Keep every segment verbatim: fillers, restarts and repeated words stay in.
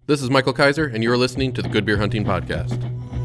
This is Michael Kaiser, and you're listening to the Good Beer Hunting Podcast.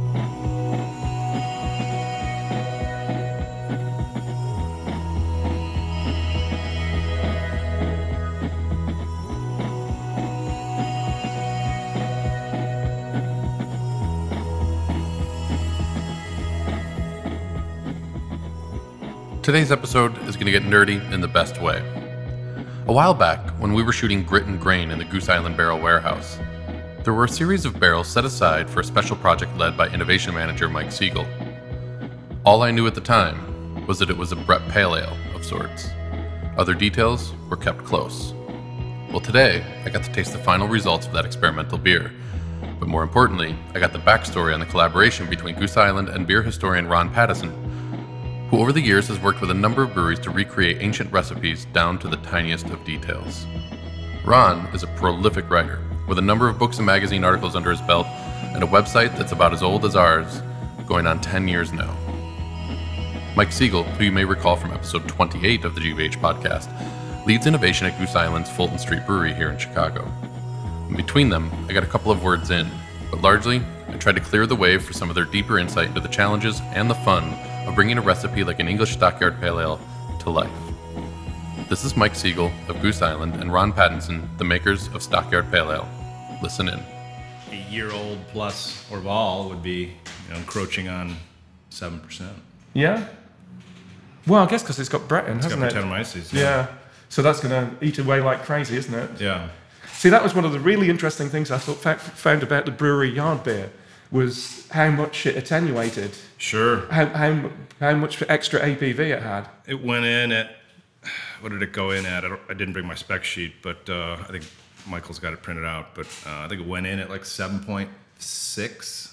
Today's episode is going to get nerdy in the best way. A while back, when we were shooting Grit and Grain in the Goose Island Barrel Warehouse, there were a series of barrels set aside for a special project led by innovation manager Mike Siegel. All I knew at the time was that it was a Brett Pale Ale of sorts. Other details were kept close. Well, today, I got to taste the final results of that experimental beer. But more importantly, I got the backstory on the collaboration between Goose Island and beer historian Ron Pattison, who over the years has worked with a number of breweries to recreate ancient recipes down to the tiniest of details. Ron is a prolific writer, with a number of books and magazine articles under his belt, and a website that's about as old as ours, going on ten years now. Mike Siegel, who you may recall from episode twenty-eight of the G B H podcast, leads innovation at Goose Island's Fulton Street Brewery here in Chicago. And between them, I got a couple of words in, but largely, I tried to clear the way for some of their deeper insight into the challenges and the fun of bringing a recipe like an English Stockyard Pale Ale to life. This is Mike Siegel of Goose Island and Ron Pattison, the makers of Stockyard Pale Ale. Listen in. A year-old plus Orval would be, you know, encroaching on seven percent. Yeah? Well, I guess because it's got Breton, It's hasn't got it? Brettanomyces. Yeah. Yeah. So that's going to eat away like crazy, isn't it? Yeah. See, that was one of the really interesting things I thought fa- found about the brewery yard beer, was how much it attenuated, Sure. how how how much extra A B V it had. It went in at, what did it go in at? I, don't, I didn't bring my spec sheet, but uh, I think Michael's got it printed out. But uh, I think it went in at like seven point six.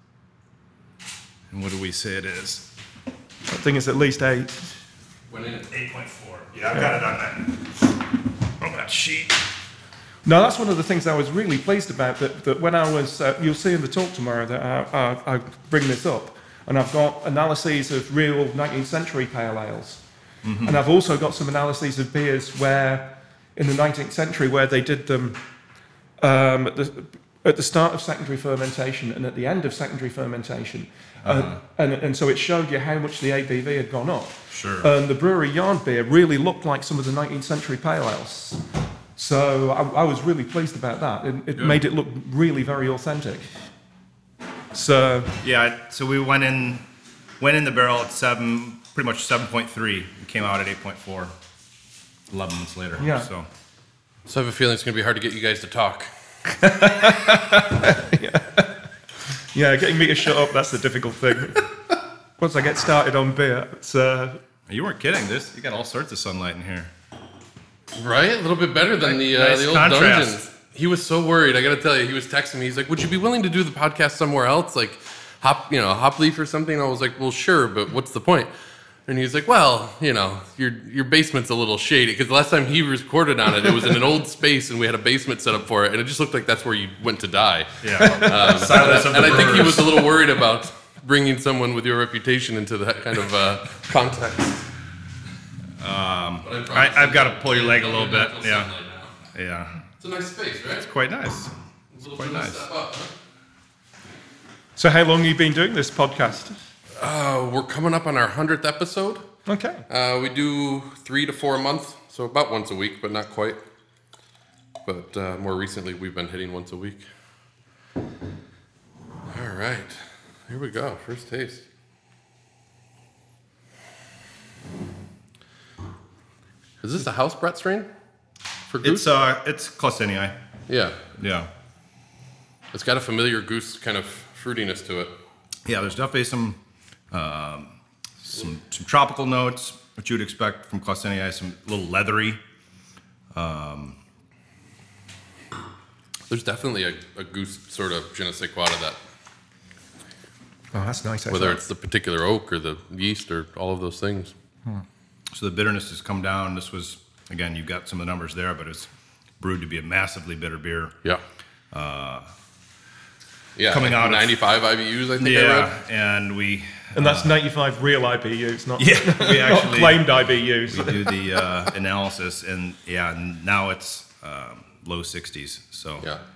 And what do we say it is? I think it's at least eight. Went in at eight point four. Yeah, I've got it on that, on that sheet. No, that's one of the things I was really pleased about, that, that when I was, uh, you'll see in the talk tomorrow that I, I, I bring this up, and I've got analyses of real nineteenth century pale ales. Mm-hmm. And I've also got some analyses of beers where, in the nineteenth century, where they did them um, at, the, at the start of secondary fermentation and at the end of secondary fermentation. Uh-huh. Uh, and, and so it showed you how much the A B V had gone up. Sure. And the brewery yard beer really looked like some of the nineteenth century pale ales. So I, I was really pleased about that. It, it made it look really very authentic. So Yeah, so we went in went in the barrel at seven, pretty much seven point three. We came out at eight point four eleven months later. Yeah. So So I have a feeling it's going to be hard to get you guys to talk. yeah. yeah, getting me to shut up, that's the difficult thing. Once I get started on beer, it's... Uh, you weren't kidding. This you got all sorts of sunlight in here. Right? A little bit better than the, uh, Nice the old contrast. dungeons. He was so worried. I got to tell you, he was texting me. He's like, would you be willing to do the podcast somewhere else? Like, hop, you know, Hop Leaf or something? I was like, well, sure, but what's the point? And he's like, well, you know, your your basement's a little shady. Because the last time he recorded on it, it was in an old space, and we had a basement set up for it. And it just looked like that's where you went to die. Yeah. Um, Silence of the and I think he brewers. was a little worried about bringing someone with your reputation into that kind of uh, context. Um, I, I've got to pull your leg a little bit. Yeah. Yeah. It's a nice space, right? It's quite nice. It's a little quite bit of a nice. step up, huh? so how long have you been doing this podcast? Uh, we're coming up on our hundredth episode. Okay. Uh, we do three to four a month, so about once a week, but not quite. But uh, more recently, we've been hitting once a week. All right, here we go. First taste. Is this a house Brett strain for goose? It's uh, it's Clausenii. yeah, Yeah. it's got a familiar goose kind of fruitiness to it. Yeah. There's definitely some um, some some tropical notes, which you would expect from Clausenii. Some little leathery. Um, There's definitely a, a goose sort of je ne sais quoi to that. Oh, that's nice. Whether it's the particular oak or the yeast or all of those things. So the bitterness has come down. This was, again, you've got some of the numbers there, but it's brewed to be a massively bitter beer. Yeah. Uh, Yeah, coming like out of- ninety-five I B Us, I think I yeah, read. and we... And that's ninety-five real I B Us, not, Yeah, we not actually... claimed I B Us. We do the uh, analysis, and yeah, now it's um, low sixties. So Yeah.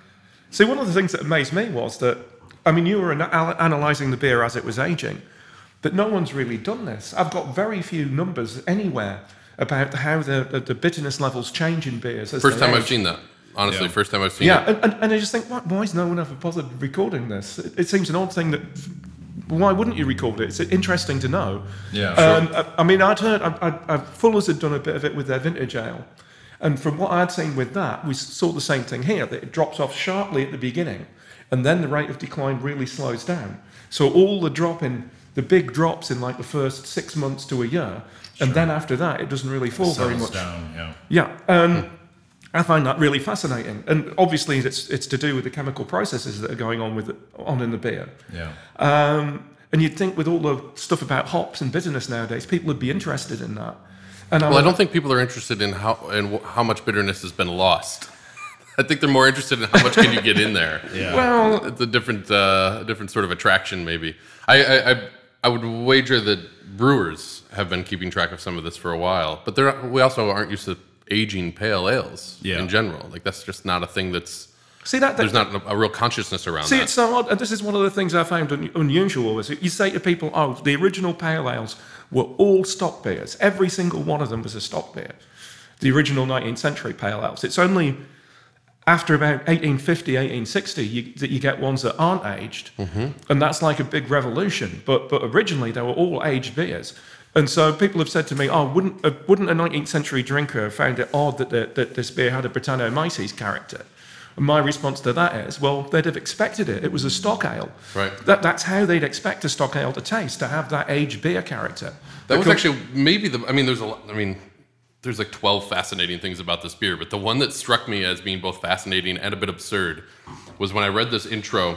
See, one of the things that amazed me was that, I mean, you were an- analysing the beer as it was aging, but no one's really done this. I've got very few numbers anywhere about how the, the, the bitterness levels change in beers. As First they time age. I've seen that. Honestly, Yeah. first time I've seen Yeah, it. and, and, and I just think, why, why has no one ever bothered recording this? It, it seems an odd thing that, why wouldn't you record it? It's interesting to know. Yeah, And I, I mean, I'd heard, I, I, I, Fuller's had done a bit of it with their vintage ale. And from what I'd seen with that, we saw the same thing here, that it drops off sharply at the beginning, and then the rate of decline really slows down. So all the drop in, the big drops in like the first six months to a year, and then after that, it doesn't really fall very Settles much. down, yeah. Yeah, um, I find that really fascinating, and obviously it's it's to do with the chemical processes that are going on with it, on in the beer. Yeah. Um, and you'd think with all the stuff about hops and bitterness nowadays, people would be interested in that. And Well, I don't think people are interested in how in wh- how much bitterness has been lost. I think they're more interested in how much can you get in there. Yeah. Well, It's a different uh, different sort of attraction, maybe. I, I I I would wager that brewers have been keeping track of some of this for a while, but they're we also aren't used to aging pale ales Yeah. in general. Like that's just not a thing that's see that, that there's not a, a real consciousness around see that. it's so odd, and this is one of the things I found un- unusual. Is you say to people, "Oh, the original pale ales were all stock beers. Every single one of them was a stock beer." The original nineteenth century pale ales. It's only after about eighteen fifty, eighteen sixty, you, that you get ones that aren't aged, mm-hmm. and that's like a big revolution. But but originally they were all aged beers, and so people have said to me, "Oh, wouldn't a, wouldn't a nineteenth century drinker have found it odd that the, that this beer had a Brettanomyces character?" And my response to that is, well, they'd have expected it. It was a stock ale. Right. That that's how they'd expect a stock ale to taste, to have that aged beer character. That was Because- actually maybe the. I mean, there's a lot. I mean, there's like twelve fascinating things about this beer, but the one that struck me as being both fascinating and a bit absurd was when I read this intro,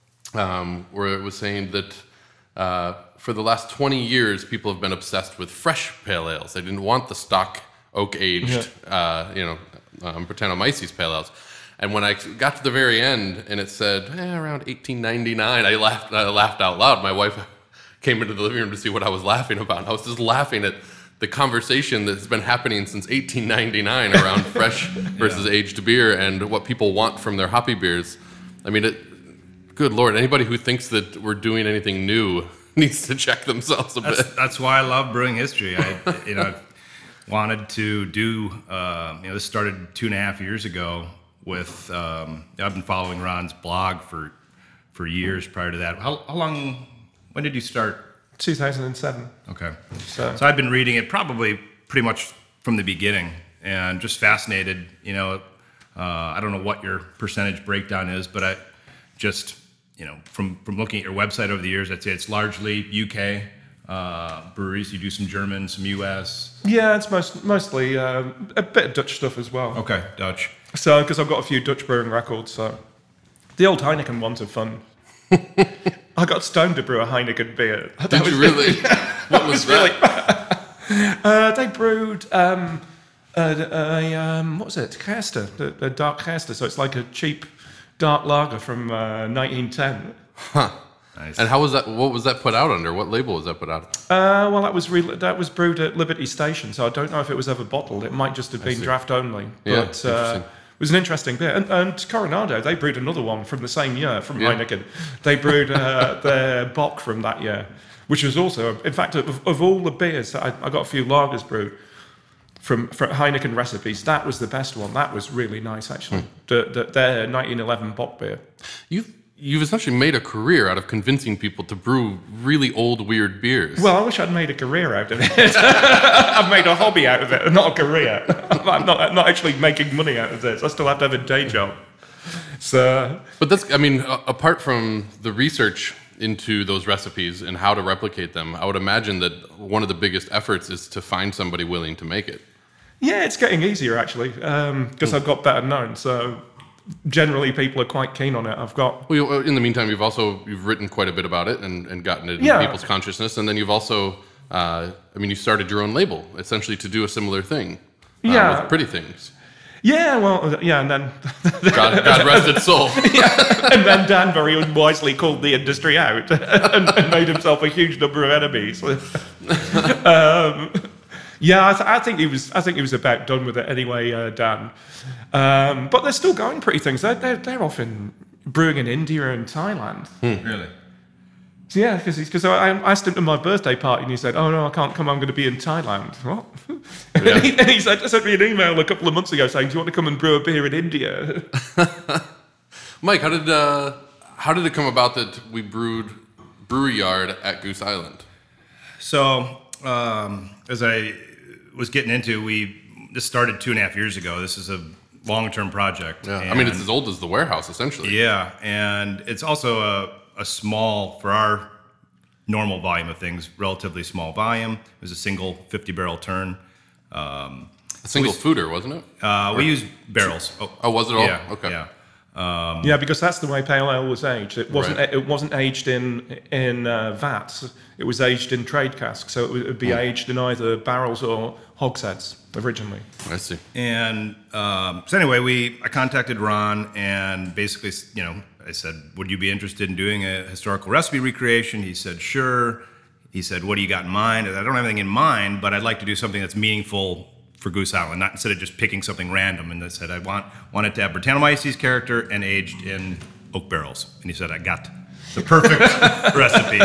um, where it was saying that uh, for the last twenty years, people have been obsessed with fresh pale ales. They didn't want the stock oak aged, uh, you know, um, Brettanomyces pale ales. And when I got to the very end and it said eh, around eighteen ninety-nine, I laughed. I laughed out loud. My wife came into the living room to see what I was laughing about. I was just laughing at the conversation that's been happening since eighteen ninety-nine around fresh versus yeah. aged beer and what people want from their hoppy beers. I mean, it, good Lord, anybody who thinks that we're doing anything new needs to check themselves a That's, bit. that's why I love brewing history. I, you know, wanted to do. Uh, you know, this started two and a half years ago. With um, I've been following Ron's blog for for years prior to that. How, how long? When did you start? two thousand seven. Okay, So, so I've been reading it probably pretty much from the beginning, and just fascinated. You know, uh, I don't know what your percentage breakdown is, but I just you know from from looking at your website over the years, I'd say it's largely U K uh, breweries. You do some German, some U S. yeah, it's most, mostly uh, a bit of Dutch stuff as well. Okay, Dutch. So, because I've got a few Dutch brewing records, so the old Heineken ones are fun. I got stoned to brew a Heineken beer. That Did was you really? What was really- that? Uh, they brewed um, a, a um, what was it? Gerster, the, the dark Gerster. So it's like a cheap dark lager from uh, nineteen ten. Huh. Nice. And how was that? What was that put out under? What label was that put out? Uh, well, that was re- that was brewed at Liberty Station, so I don't know if it was ever bottled. It might just have been see. draft only. Yeah, But uh, interesting. it was an interesting beer. And, and Coronado, they brewed another one from the same year from Yeah. Heineken. They brewed uh, their Bock from that year, which was also, in fact, of, of all the beers, I, I got a few lagers brewed from, from Heineken recipes. That was the best one. That was really nice, actually. Hmm. The, the, their nineteen eleven Bock beer. You've you've essentially made a career out of convincing people to brew really old, weird beers. Well, I wish I'd made a career out of it. I've made a hobby out of it, not a career. I'm not, I'm not actually making money out of this. I still have to have a day job. So, But that's, I mean, a- apart from the research into those recipes and how to replicate them, I would imagine that one of the biggest efforts is to find somebody willing to make it. yeah, it's getting easier, actually, because I've got better known. So, generally, people are quite keen on it. I've got... Well, you- in the meantime, you've also you've written quite a bit about it and, and gotten it in Yeah. people's consciousness, and then you've also, uh, I mean, you started your own label essentially to do a similar thing. uh, Yeah. with Pretty Things. Yeah, well, yeah, and then... God, God rest its soul. and then Dan very unwisely called the industry out and, and made himself a huge number of enemies. um, Yeah, I, th- I think he was. I think he was about done with it anyway, uh, Dan. Um, but they're still going pretty things. They're, they're, they're often brewing in India and Thailand. Hmm. Really? So yeah, because because I I asked him to my birthday party and he said, "Oh no, I can't come. I'm going to be in Thailand." What? Yeah. and he, and he said, sent me an email a couple of months ago saying, "Do you want to come and brew a beer in India?" Mike, how did uh, how did it come about that we brewed Brewery Yard at Goose Island? So, um, as I was getting into, we this started two and a half years ago. This is a long-term project. Yeah, I mean it's as old as the warehouse, essentially. Yeah, and it's also a, a small, for our normal volume of things, relatively small volume. It was a single fifty-barrel turn. Um, a single fooder, wasn't it? Uh, we used barrels. Oh, oh, was it all? Yeah, okay. Yeah. Um, yeah, because that's the way pale ale was aged. It wasn't. Right. It wasn't aged in in uh, vats. It was aged in trade casks. So it would be Hmm. aged in either barrels or hogsheads originally. I see. And um, so anyway, we I contacted Ron and basically, you know, I said, would you be interested in doing a historical recipe recreation? He said, sure. He said, what do you got in mind? I don't have anything in mind, but I'd like to do something that's meaningful for Goose Island, not instead of just picking something random. And I said, I want want it to have Brettanomyces character and aged in oak barrels. And he said, I got the perfect recipe.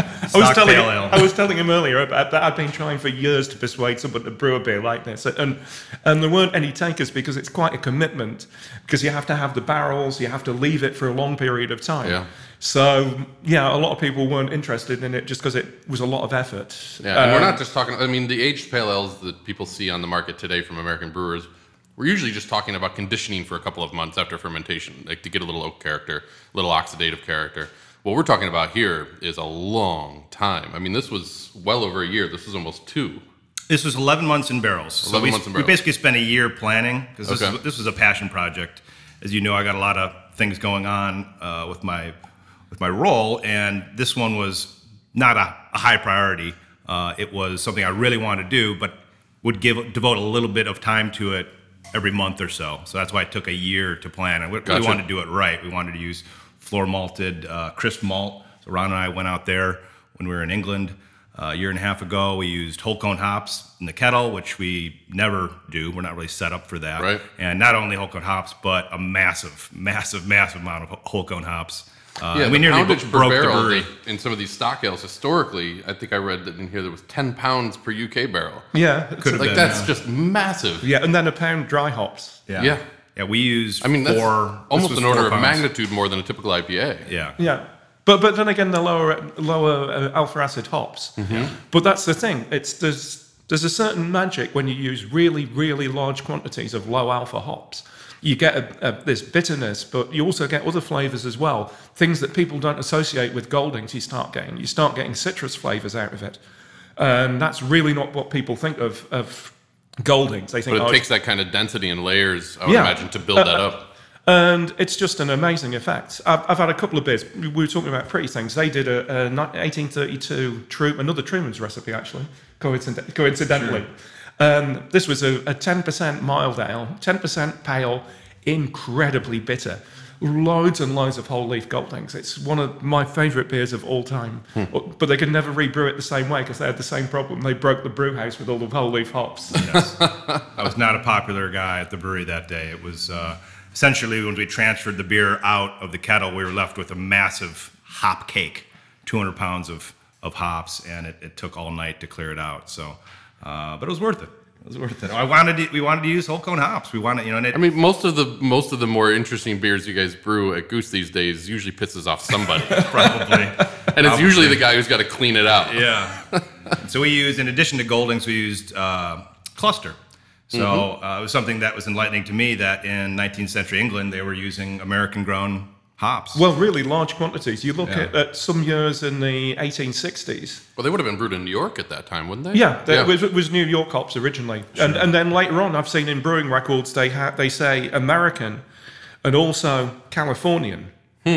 I was, telling pale him, ale. I was telling him earlier about that I'd been trying for years to persuade someone to brew a beer like this, and and there weren't any takers because it's quite a commitment, because you have to have the barrels, you have to leave it for a long period of time. Yeah. So yeah, a lot of people weren't interested in it just because it was a lot of effort. Yeah, and we're Um, not just talking. I mean, the aged pale ales that people see on the market today from American brewers, we're usually just talking about conditioning for a couple of months after fermentation, like to get a little oak character, a little oxidative character. What we're talking about here is a long time. I mean, this was well over a year. This was almost two. This was eleven months in barrels. So eleven we, months in we barrels. basically spent a year planning, because this, Okay. is- this was a passion project. As you know, I got a lot of things going on uh, with my with my role, and this one was not a, a high priority. Uh, it was something I really wanted to do, but would give devote a little bit of time to it every month or so. So that's why it took a year to plan. And we Gotcha. really wanted to do it right. We wanted to use floor malted uh, crisp malt. So Ron and I went out there when we were in England uh, a year and a half ago. We used whole cone hops in the kettle, which we never do. We're not really set up for that. Right. And not only whole cone hops, but a massive, massive, massive amount of whole cone hops. Uh, Yeah, and we the nearly poundage per broke the barrel brewery. that- in some of these stock ales historically. I think I read that in here there was ten pounds per U K barrel. yeah, Could have Like been, that's yeah. just massive. yeah, and then a pound dry hops. Yeah. Yeah. Yeah, we used I mean, that's four. this almost was an order four of pounds. magnitude more than a typical I P A. Yeah. Yeah, but but then again, the lower lower uh, alpha acid hops. But that's the thing. It's there's there's a certain magic when you use really really large quantities of low alpha hops. You get a, a, this bitterness, but you also get other flavors as well. Things that people don't associate with Goldings, you start getting. You start getting citrus flavors out of it, and that's really not what people think of of Goldings. They think But it oh, takes that kind of density and layers, I would Yeah. imagine, to build Uh, that up. and it's just an amazing effect. I've, I've had a couple of beers. We were talking about pretty things. They did a, a ni- eighteen thirty-two Tru- another Truman's recipe, actually, coincident- coincidentally. Um, this was a, a ten percent mild ale, ten percent pale, incredibly bitter. Loads and loads of whole leaf Goldings. It's one of my favourite beers of all time. But they could never rebrew it the same way because they had the same problem. They broke the brew house with all the whole leaf hops. Yes. I was not a popular guy at the brewery that day. It was uh, essentially when we transferred the beer out of the kettle, we were left with a massive hop cake, two hundred pounds of, of hops, and it, it took all night to clear it out. So, uh, but it was worth it. It was worth it. I wanted to, we wanted to use whole cone hops. We wanted, you know, and it, I mean, most of the most of the more interesting beers you guys brew at Goose these days usually pisses off somebody, probably. and it's usually the guy who's got to clean it out. Yeah. So we used, in addition to Goldings, we used uh, Cluster. So Mm-hmm. uh, it was something that was enlightening to me that in nineteenth century England, they were using American-grown hops. Well, really large quantities. You look Yeah. at, at some years in the eighteen sixties. Well, they would have been brewed in New York at that time, wouldn't they? Yeah, there- It, was, it was New York hops originally, and and then later on, I've seen in brewing records they ha- they say American, and also Californian,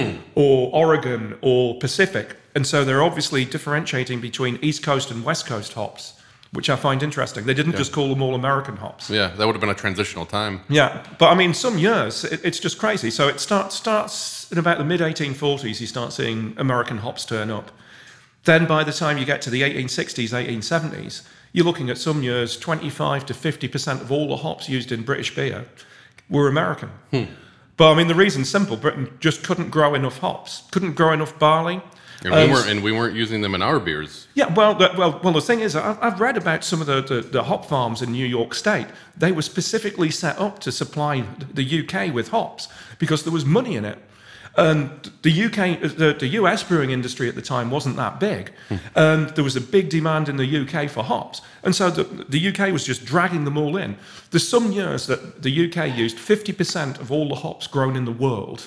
or Oregon, or Pacific, and so they're obviously differentiating between East Coast and West Coast hops, which I find interesting. They didn't just call them all American hops. Yeah, that would have been a transitional time. Yeah, but I mean, some years it, it's just crazy. So it starts starts in about the mid eighteen forties. You start seeing American hops turn up. Then by the time you get to the eighteen sixties, eighteen seventies, You're looking at some years, twenty-five to fifty percent of all the hops used in British beer were American. Hmm. But I mean, the reason's simple. Britain just couldn't grow enough hops, couldn't grow enough barley. And we, weren't, and we weren't using them in our beers. Yeah, well, the, well, well. The thing is, I've, I've read about some of the, the, the hop farms in New York State. They were specifically set up to supply the U K with hops because there was money in it. And the U K, the, the U S brewing industry at the time wasn't that big, hmm. and there was a big demand in the U K for hops, and so the, the U K was just dragging them all in. There's some years that the U K used fifty percent of all the hops grown in the world,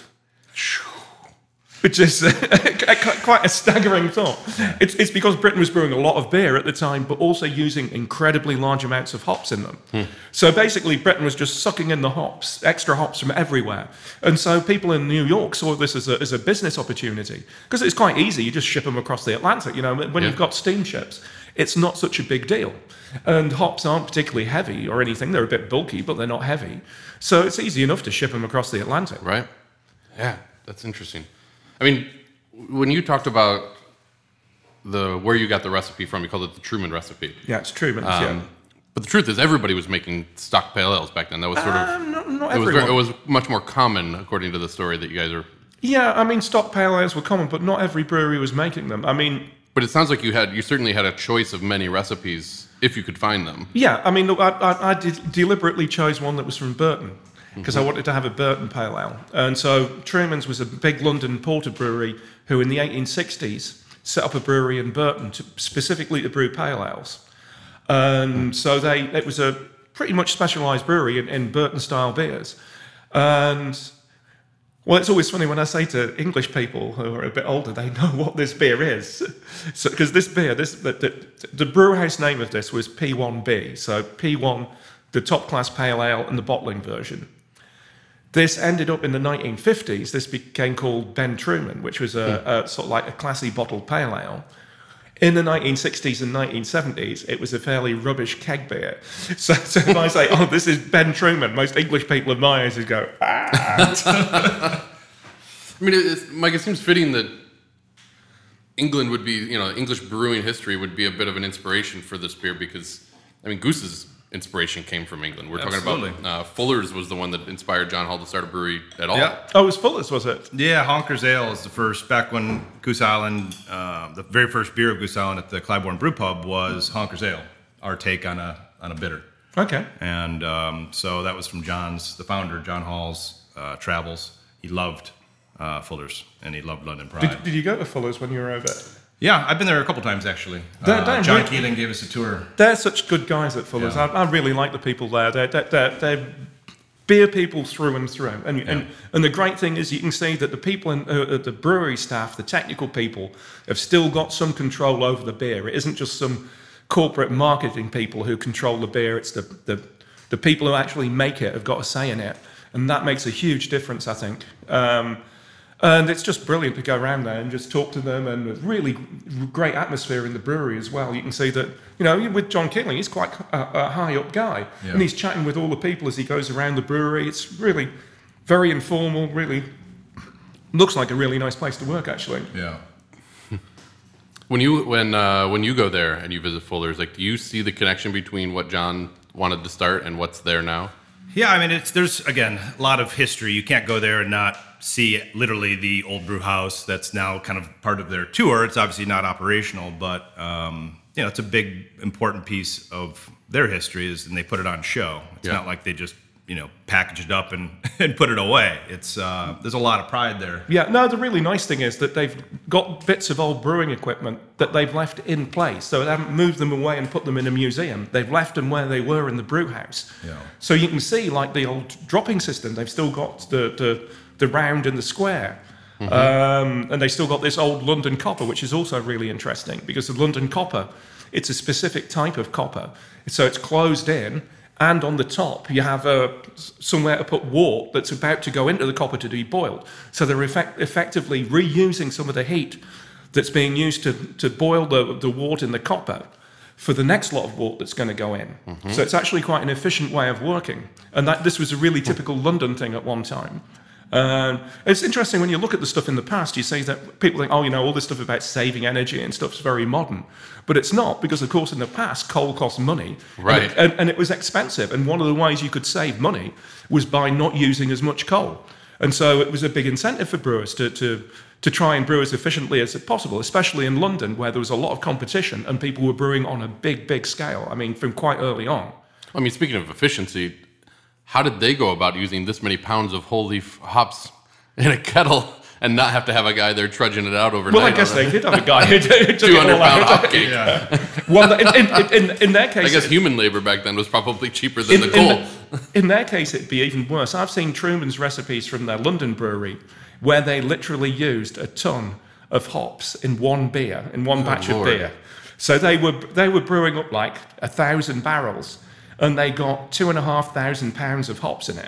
which is quite a staggering thought. It's, it's because Britain was brewing a lot of beer at the time, but also using incredibly large amounts of hops in them. Hmm. So basically, Britain was just sucking in the hops, extra hops from everywhere. And so people in New York saw this as a, as a business opportunity, because it's quite easy. You just ship them across the Atlantic. You know, when yeah. you've got steamships, it's not such a big deal. And hops aren't particularly heavy or anything. They're a bit bulky, but they're not heavy. So it's easy enough to ship them across the Atlantic. Right. Yeah, that's interesting. I mean, when you talked about the where you got the recipe from, you called it the Truman recipe. Yeah, it's Truman's, um, yeah. But the truth is, everybody was making stock pale ales back then. That was sort of... Uh, not, not it, was everyone. very, it was much more common, according to the story that you guys are... Yeah, I mean, stock pale ales were common, but not every brewery was making them. I mean... But it sounds like you had, you certainly had a choice of many recipes, if you could find them. Yeah, I mean, look, I, I, I did deliberately chose one that was from Burton, because mm-hmm. I wanted to have a Burton pale ale. And so Truman's was a big London porter brewery who in the eighteen sixties set up a brewery in Burton to, specifically to brew pale ales. And so they it was a pretty much specialised brewery in, in Burton-style beers. And, well, it's always funny when I say to English people who are a bit older, they know what this beer is. So, because this beer, this the, the, the brew house name of this was P one B. So P one, the top-class pale ale, and the bottling version. This ended up in the nineteen fifties. This became called Ben Truman, which was a, a sort of like a classy bottled pale ale. In the nineteen sixties and nineteen seventies, it was a fairly rubbish keg beer. So, so if I say, oh, this is Ben Truman, most English people of my age would go, ah. I mean, it's, Mike, it seems fitting that England would be, you know, English brewing history would be a bit of an inspiration for this beer because, I mean, Goose's inspiration came from England. We're Absolutely. talking about uh, Fuller's was the one that inspired John Hall to start a brewery at all. Yeah. Oh, it was Fuller's, was it? Yeah, Honker's Ale is the first. Back when Goose Island, uh, the very first beer of Goose Island at the Clybourne Brew Pub was Honker's Ale, our take on a on a bitter. Okay. And um, so that was from John's, the founder, John Hall's uh, travels. He loved uh, Fuller's, and he loved London Pride. Did, did you go to Fuller's when you were over? Yeah, I've been there a couple times, actually. They're, uh, they're John really, Keeling gave us a tour. They're such good guys at Fuller's. Yeah. I, I really like the people there. They're, they're, they're, they're beer people through and through. And, yeah. and and the great thing is you can see that the people in uh, the brewery staff, the technical people, have still got some control over the beer. It isn't just some corporate marketing people who control the beer. It's the, the, the people who actually make it have got a say in it. And that makes a huge difference, I think. Um, And it's just brilliant to go around there and just talk to them, and a really great atmosphere in the brewery as well. You can see that, you know, with John Keeling, he's quite a, a high-up guy. Yeah. And he's chatting with all the people as he goes around the brewery. It's really very informal, really looks like a really nice place to work, actually. Yeah. When you when uh, when you go there and you visit Fuller's, like, do you see the connection between what John wanted to start and what's there now? Yeah, I mean, it's there's, again, a lot of history. You can't go there and not see literally the old brew house that's now kind of part of their tour. It's obviously not operational, but, um, you know, it's a big, important piece of their history, is, and they put it on show. It's yeah. not like they just, you know, package it up and, and put it away. It's uh, there's a lot of pride there. Yeah, no, the really nice thing is that they've got bits of old brewing equipment that they've left in place. So they haven't moved them away and put them in a museum. They've left them where they were in the brew house. Yeah. So you can see, like, the old dropping system, they've still got the the, the round and the square. Mm-hmm. Um, and they still got this old London copper, which is also really interesting, because the London copper, it's a specific type of copper. So it's closed in, and on the top you have uh, somewhere to put wort that's about to go into the copper to be boiled. So they're effect- effectively reusing some of the heat that's being used to, to boil the, the wort in the copper for the next lot of wort that's going to go in. Mm-hmm. So it's actually quite an efficient way of working. And that this was a really typical London thing at one time. Um, it's interesting when you look at the stuff in the past, you say that people think, oh, you know, all this stuff about saving energy and stuff's very modern. But it's not, because, of course, in the past, coal cost money. Right. And it, and, and it was expensive. And one of the ways you could save money was by not using as much coal. And so it was a big incentive for brewers to, to, to try and brew as efficiently as possible, especially in London, where there was a lot of competition and people were brewing on a big, big scale. I mean, from quite early on. I mean, speaking of efficiency, how did they go about using this many pounds of whole leaf hops in a kettle and not have to have a guy there trudging it out overnight? Well, I guess they did have a guy who took two hundred pound hop out. cake. Yeah. Well, in, in, in, in their case, I guess human labor back then was probably cheaper than in, the coal. in, in their case, it'd be even worse. I've seen Truman's recipes from their London brewery where they literally used a ton of hops in one beer, in one Good batch Lord. of beer. So they were they were brewing up like a thousand barrels, and they got two and a half thousand pounds of hops in it.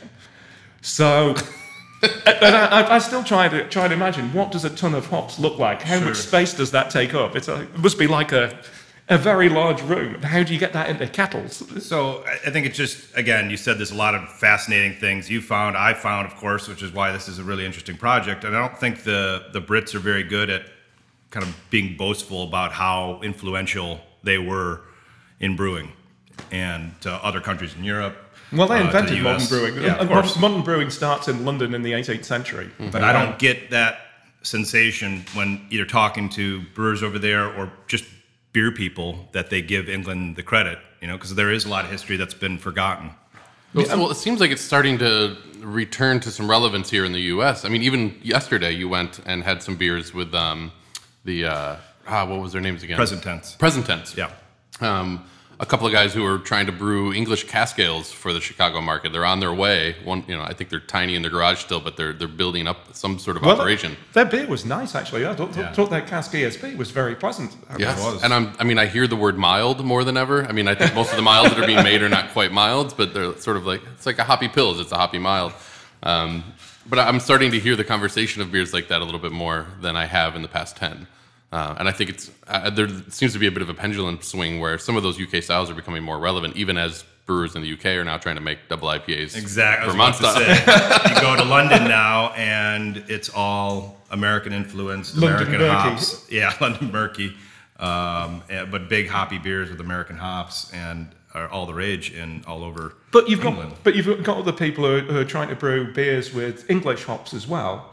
So. And I, I still try to try to imagine, what does a ton of hops look like? How Sure. much space does that take up? It's a, it must be like a a very large room. How do you get that into kettles? So I- I think it's just, again, you said there's a lot of fascinating things you found, I found, of course, which is why this is a really interesting project. And I don't think the, the Brits are very good at kind of being boastful about how influential they were in brewing and uh, other countries in Europe. Well, they uh, to invented the U modern S. brewing. Yeah, of And course. modern brewing starts in London in the eighteenth century. But I don't get that sensation when either talking to brewers over there or just beer people that they give England the credit, you know, because there is a lot of history that's been forgotten. Well, well, it seems like it's starting to return to some relevance here in the U S. I mean, even yesterday you went and had some beers with um, the, uh, ah, what was their names again? Present tense. Present tense. Yeah. Um, a couple of guys who are trying to brew English cask ales for the Chicago market. They're on their way. One, you know, I think they're tiny in their garage still, but they're they're building up some sort of Well, operation. Their beer was nice, actually. I thought, Yeah. thought their cask E S B was very pleasant. Yes, was. and I'm. I mean, I hear the word mild more than ever. I mean, I think most of the milds that are being made are not quite milds, but they're sort of like it's like a hoppy pills. It's a hoppy mild. Um, but I'm starting to hear the conversation of beers like that a little bit more than I have in the past ten. Uh, and I think it's uh, there seems to be a bit of a pendulum swing where some of those U K styles are becoming more relevant, even as brewers in the U K are now trying to make double I P As. Exactly. I was Vermont about to style. say, you go to London now, and it's all American influenced, London American murky. hops. Yeah, London murky, um, eh, but big hoppy beers with American hops, and are all the rage in all over But you've England. got, but you've got other people who are, who are trying to brew beers with English hops as well.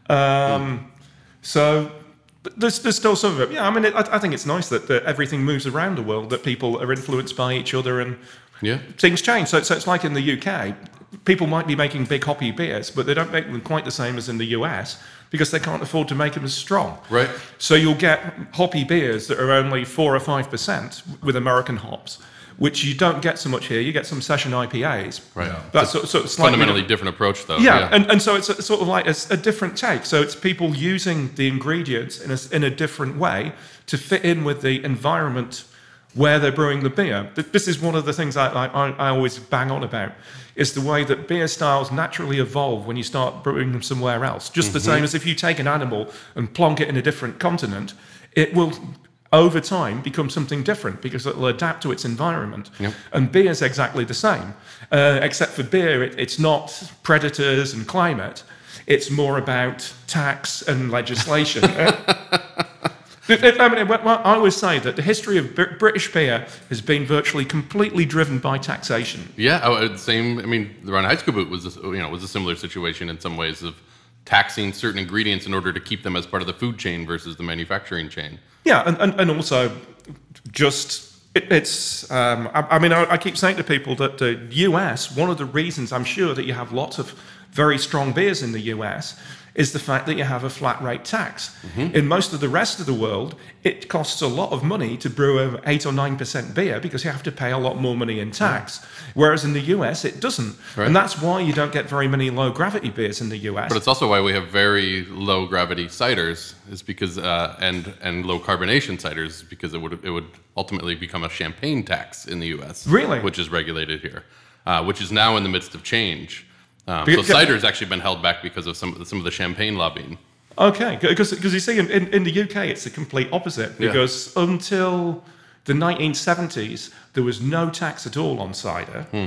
Um, So but there's, there's still some of it. Yeah, I mean, it, I, I think it's nice that, that everything moves around the world, that people are influenced by each other and Yeah. things change. So, so it's like in the U K, people might be making big hoppy beers, but they don't make them quite the same as in the U S because they can't afford to make them as strong. Right. So you'll get hoppy beers that are only four or five percent with American hops, which you don't get so much here. You get some session I P As. Right. That's sort, sort of slightly Fundamentally different approach, though. yeah, And, and so it's a, sort of like a, a different take. So it's people using the ingredients in a, in a different way to fit in with the environment where they're brewing the beer. Th- This is one of the things I, I, I always bang on about, is the way that beer styles naturally evolve when you start brewing them somewhere else. Just the same as if you take an animal and plonk it in a different continent, it will, over time, become something different because it will adapt to its environment. Yep. And beer is exactly the same, uh, except for beer, it, it's not predators and climate. It's more about tax and legislation. It- it- I mean, well, I always say that the history of Br- British beer has been virtually completely driven by taxation. Yeah, I would- same. I mean, the Reinheitsgebot was, a, you know, was a similar situation in some ways of taxing certain ingredients in order to keep them as part of the food chain versus the manufacturing chain. Yeah, and, and, and also just, it, it's, um, I, I mean, I, I keep saying to people that the U S, one of the reasons I'm sure that you have lots of very strong beers in the U S is the fact that you have a flat rate tax. Mm-hmm. In most of the rest of the world, it costs a lot of money to brew an eight or nine percent beer because you have to pay a lot more money in tax. Whereas in the U S, it doesn't. Right. And that's why you don't get very many low gravity beers in the U S. But it's also why we have very low gravity ciders, is because uh, and and low carbonation ciders, because it would it would ultimately become a champagne tax in the U S. Really? Which is regulated here, uh, which is now in the midst of change. Um, so Because- cider has actually been held back because of some of the, some of the champagne lobbying. Okay, because you see, in, in, in the U K, it's the complete opposite. Yeah. Because until the nineteen seventies, there was no tax at all on cider. Hmm.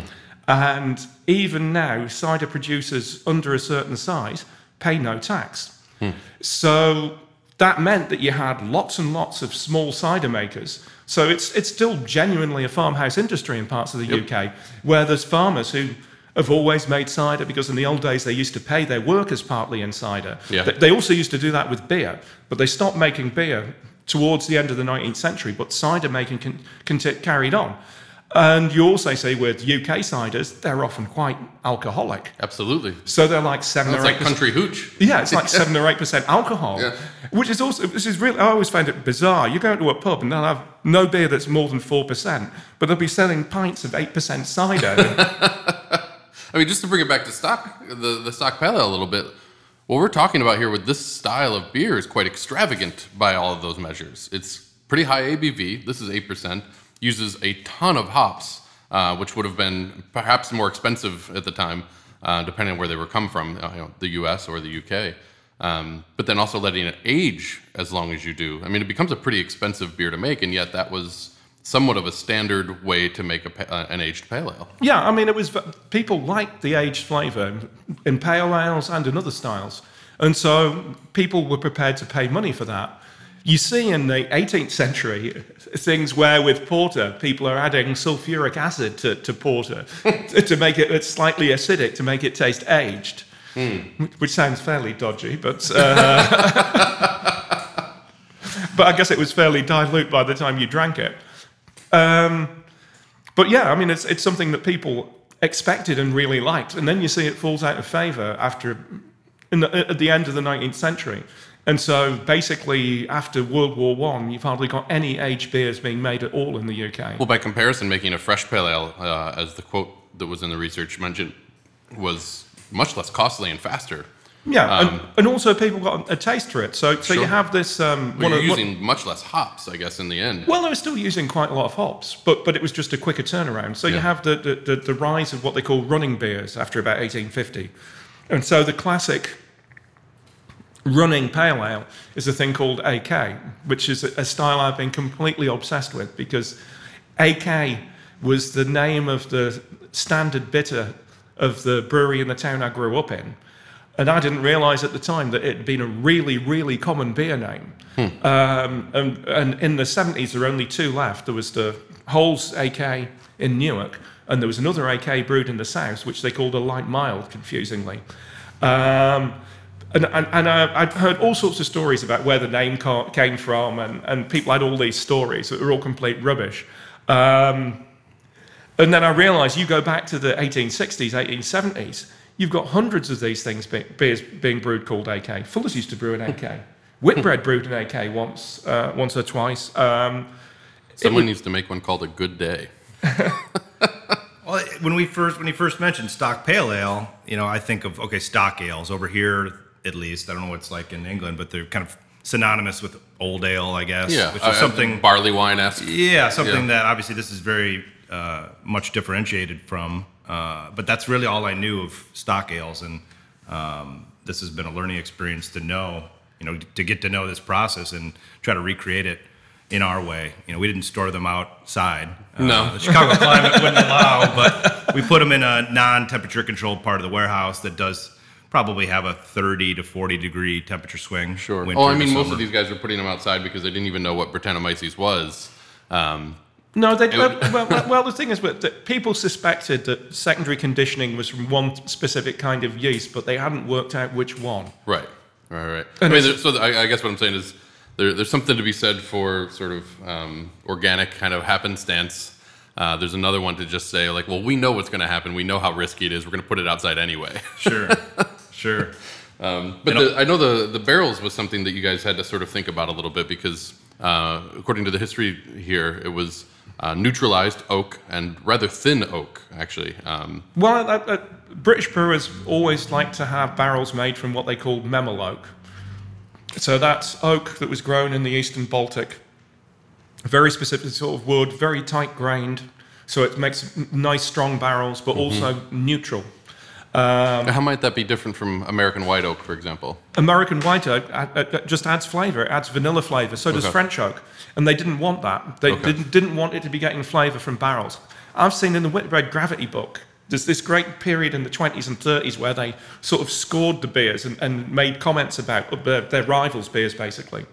And even now, cider producers under a certain size pay no tax. Hmm. So that meant that you had lots and lots of small cider makers. So it's it's still genuinely a farmhouse industry in parts of the yep. U K, where there's farmers who have always made cider because in the old days they used to pay their workers partly in cider. Yeah. They also used to do that with beer, but they stopped making beer towards the end of the nineteenth century, but cider making can, can t- carried on. And you also see with U K ciders, they're often quite alcoholic. Absolutely. So they're like seven Sounds or eight. It's like country hooch. Yeah, it's like seven or eight percent alcohol, yeah. which is also this is really. I always find it bizarre. You go to a pub and they'll have no beer that's more than four percent, but they'll be selling pints of eight percent cider. I mean, just to bring it back to stock, the the stock pale ale a little bit. What we're talking about here with this style of beer is quite extravagant by all of those measures. It's pretty high A B V. This is eight percent. Uses a ton of hops, uh, which would have been perhaps more expensive at the time, uh, depending on where they were come from, uh, you know, the U S or the U K. Um, but then also letting it age as long as you do. I mean, it becomes a pretty expensive beer to make, and yet that was somewhat of a standard way to make a, uh, an aged pale ale. Yeah, I mean, it was people liked the aged flavour in pale ales and in other styles, and so people were prepared to pay money for that. You see in the eighteenth century things where with porter, people are adding sulfuric acid to, to porter to make it slightly acidic, to make it taste aged, mm. which sounds fairly dodgy, but uh, but I guess it was fairly dilute by the time you drank it. Um, but yeah, I mean, it's it's something that people expected and really liked, and then you see it falls out of favour after in the, at the end of the nineteenth century. And so basically, after World War One, you've hardly got any aged beers being made at all in the U K. Well, by comparison, making a fresh pale ale, uh, as the quote that was in the research mentioned, was much less costly and faster. Yeah, um, and, and also people got a taste for it. So, so sure. you have this. Um, well, one you're of, using one, much less hops, I guess, in the end. Well, they were still using quite a lot of hops, but but it was just a quicker turnaround. So yeah. you have the, the, the, the rise of what they call running beers after about eighteen fifty, and so the classic running pale ale is a thing called A K, which is a style I've been completely obsessed with because A K was the name of the standard bitter of the brewery in the town I grew up in. And I didn't realise at the time that it had been a really, really common beer name. Hmm. Um, and, and in the seventies, there were only two left. There was the Holes A K in Newark, and there was another A K brewed in the south, which they called a light mild, confusingly. Um, And, and, and I, I'd heard all sorts of stories about where the name ca- came from, and, and people had all these stories that were all complete rubbish. Um, and then I realised you go back to the eighteen sixties, eighteen seventies, you've got hundreds of these things, be, beers being brewed called A K. Fuller's used to brew an A K. Whitbread brewed an A K once, uh, once or twice. Um, Someone needs to make one called A Good Day. Well, when we first when he first mentioned stock pale ale, you know, I think of okay, stock ales over here. At least I don't know what it's like in England, but they're kind of synonymous with old ale, I guess. Yeah, which is uh, something barley wine-esque. Yeah, something yeah. that obviously this is very uh, much differentiated from. Uh, but that's really all I knew of stock ales, and um, this has been a learning experience to know, you know, to get to know this process and try to recreate it in our way. You know, we didn't store them outside. Uh, no, the Chicago climate wouldn't allow, but we put them in a non-temperature controlled part of the warehouse that does probably have a thirty to forty degree temperature swing. Sure. winter Oh, I to mean, most summer. of these guys were putting them outside because they didn't even know what Brettanomyces was. Um, No, they, well, would- well, well, well, the thing is that people suspected that secondary conditioning was from one specific kind of yeast, but they hadn't worked out which one. right, right, right. I And mean, it's- there, so I, I guess what I'm saying is there, there's something to be said for sort of um, organic kind of happenstance. Uh, there's another one to just say, like, well, we know what's going to happen. We know how risky it is. We're going to put it outside anyway. Sure, sure. Um, but the, I know the, the barrels was something that you guys had to sort of think about a little bit because uh, according to the history here, it was uh, neutralized oak and rather thin oak, actually. Um, Well, uh, uh, British brewers always like to have barrels made from what they call memel oak. So that's oak that was grown in the Eastern Baltic. Very specific sort of wood, very tight grained. So it makes nice, strong barrels, but Mm-hmm. also neutral. Um, how might that be different from American white oak, for example? American white oak uh, uh, just adds flavour. It adds vanilla flavour. So does Okay. French oak. And they didn't want that. They Okay. didn't, didn't want it to be getting flavour from barrels. I've seen in the Whitbread Gravity book There's this great period in the twenties and thirties where they sort of scored the beers and, and made comments about their, their rivals' beers, basically.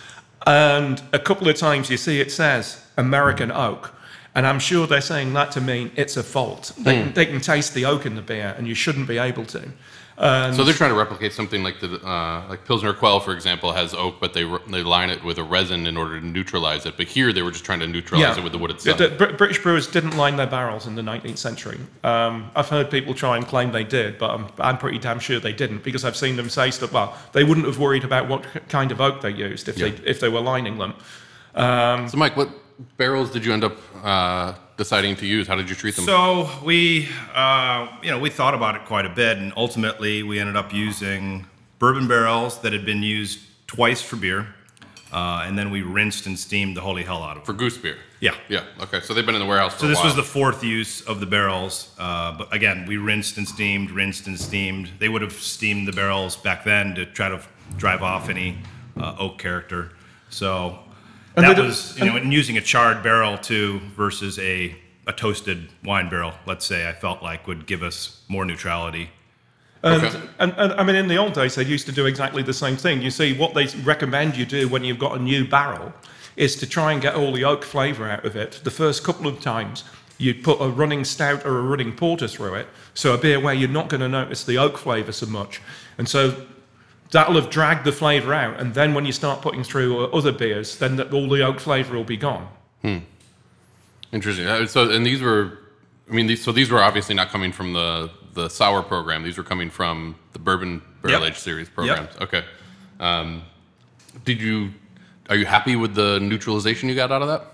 And a couple of times you see it says American oak. And I'm sure they're saying that to mean it's a fault. They, mm. they can taste the oak in the beer, and you shouldn't be able to. And so they're trying to replicate something like the uh, like Pilsner Quell, for example, has oak, but they they line it with a resin in order to neutralize it. But here they were just trying to neutralize yeah. it with the wood itself. The, the British brewers didn't line their barrels in the nineteenth century. Um, I've heard people try and claim they did, but I'm, I'm pretty damn sure they didn't, because I've seen them say stuff. Well, they wouldn't have worried about what kind of oak they used if yeah. they if they were lining them. Um, so, Mike, what barrels did you end up uh, deciding to use? How did you treat them? So we, uh, you know, we thought about it quite a bit, and ultimately we ended up using bourbon barrels that had been used twice for beer, uh, and then we rinsed and steamed the holy hell out of them. For goose beer? Yeah. Yeah, okay. So they've been in the warehouse for so a while. So this was the fourth use of the barrels, uh, but again, we rinsed and steamed, rinsed and steamed. They would have steamed the barrels back then to try to drive off any uh, oak character. So And that they do- was, you know, and using a charred barrel too versus a, a toasted wine barrel, let's say, I felt like would give us more neutrality. And, Okay. and, and I mean, in the old days, they used to do exactly the same thing. You see, what they recommend you do when you've got a new barrel is to try and get all the oak flavour out of it. The first couple of times, you'd put a running stout or a running porter through it, so a beer where you're not going to notice the oak flavour so much. And so that'll have dragged the flavour out, and then when you start putting through other beers, then the, all the oak flavour will be gone. Hmm. Interesting. Uh, So, and these were, I mean, these, so these were obviously not coming from the, the sour program. These were coming from the bourbon barrel Yep. aged series programs. Yep. Okay. Um, did you, are you happy with the neutralization you got out of that?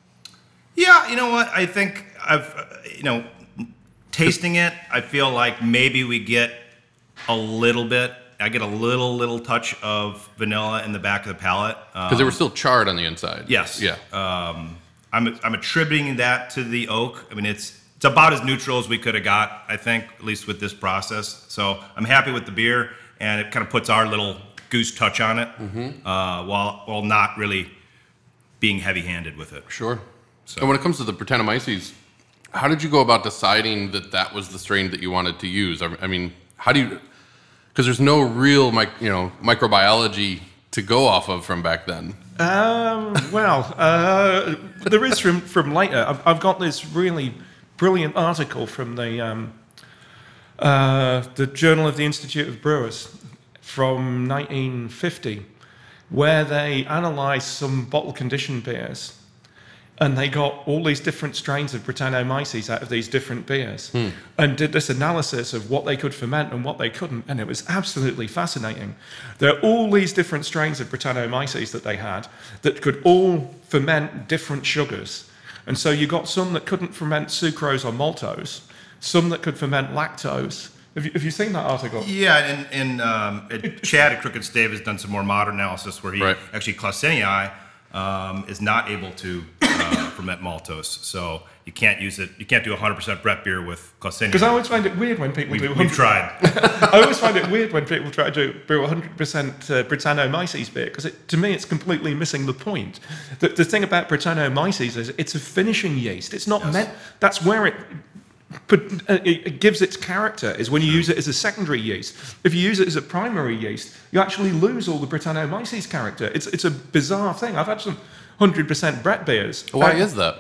Yeah, you know what? I think I've, uh, you know, tasting it, I feel like maybe we get a little bit. I get a little, little touch of vanilla in the back of the palate. Because um, they were still charred on the inside. Yes. Yeah. Um, I'm, I'm attributing that to the oak. I mean, it's it's about as neutral as we could have got, I think, at least with this process. So I'm happy with the beer, and it kind of puts our little goose touch on it, mm-hmm. uh, while while not really being heavy-handed with it. Sure. So. And when it comes to the Brettanomyces, how did you go about deciding that that was the strain that you wanted to use? I, I mean, how do you... Because there's no real, mic, you know, microbiology to go off of from back then. Um, well, uh, there is from, from later. I've, I've got this really brilliant article from the um, uh, the Journal of the Institute of Brewers from nineteen fifty, where they analysed some bottle-conditioned beers, and they got all these different strains of Brettanomyces out of these different beers, hmm. and did this analysis of what they could ferment and what they couldn't, and it was absolutely fascinating. There are all these different strains of Brettanomyces that they had that could all ferment different sugars. And so you got some that couldn't ferment sucrose or maltose, some that could ferment lactose. Have you, have you seen that article? Yeah, and, and um, it, Chad at Crooked Stave has done some more modern analysis where he right. actually Clausenii um, is not able to uh, ferment maltose, so you can't use it. You can't do one hundred percent Brett beer with Clausenii. Because I always find it weird when people we've, do. We've tried. I always find it weird when people try to do brew one hundred percent uh, Brettanomyces beer, because to me it's completely missing the point. The, the thing about Brettanomyces is it's a finishing yeast. It's not yes. meant. That's where it. But it gives its character is when you use it as a secondary yeast. If you use it as a primary yeast, you actually lose all the Brettanomyces character. It's it's a bizarre thing. I've had some one hundred percent Brett beers. Why um, is that?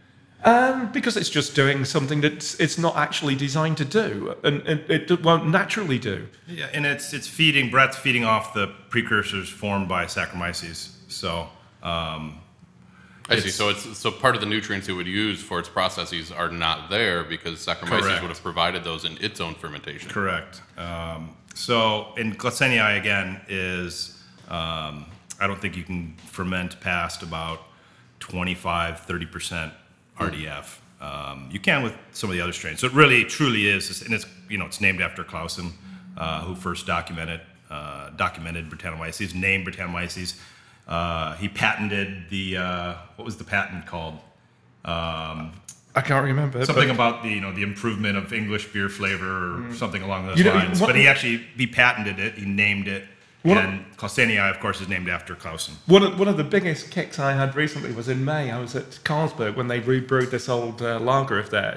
Um, because it's just doing something that it's not actually designed to do, and it, it won't naturally do. Yeah, and it's it's feeding Brett's feeding off the precursors formed by Saccharomyces. So. Um, I see. So it's so part of the nutrients it would use for its processes are not there because Saccharomyces Correct. would have provided those in its own fermentation. Correct. Um, so in Clausenii again is um, I don't think you can ferment past about twenty-five, thirty percent R D F. Mm. Um, you can with some of the other strains. So it really truly is, and it's you know it's named after Clausen, uh, who first documented uh, documented Brettanomyces, named Brettanomyces. Uh, he patented the, uh, what was the patent called? Um, I can't remember. something but about the, you know, the improvement of English beer flavor or mm. something along those you know, lines. what, but he actually, he patented it, he named it. What, and Clausenii, of course, is named after Clausen. One of, one of the biggest kicks I had recently was in May. I was at Carlsberg when they rebrewed this old uh, lager of theirs.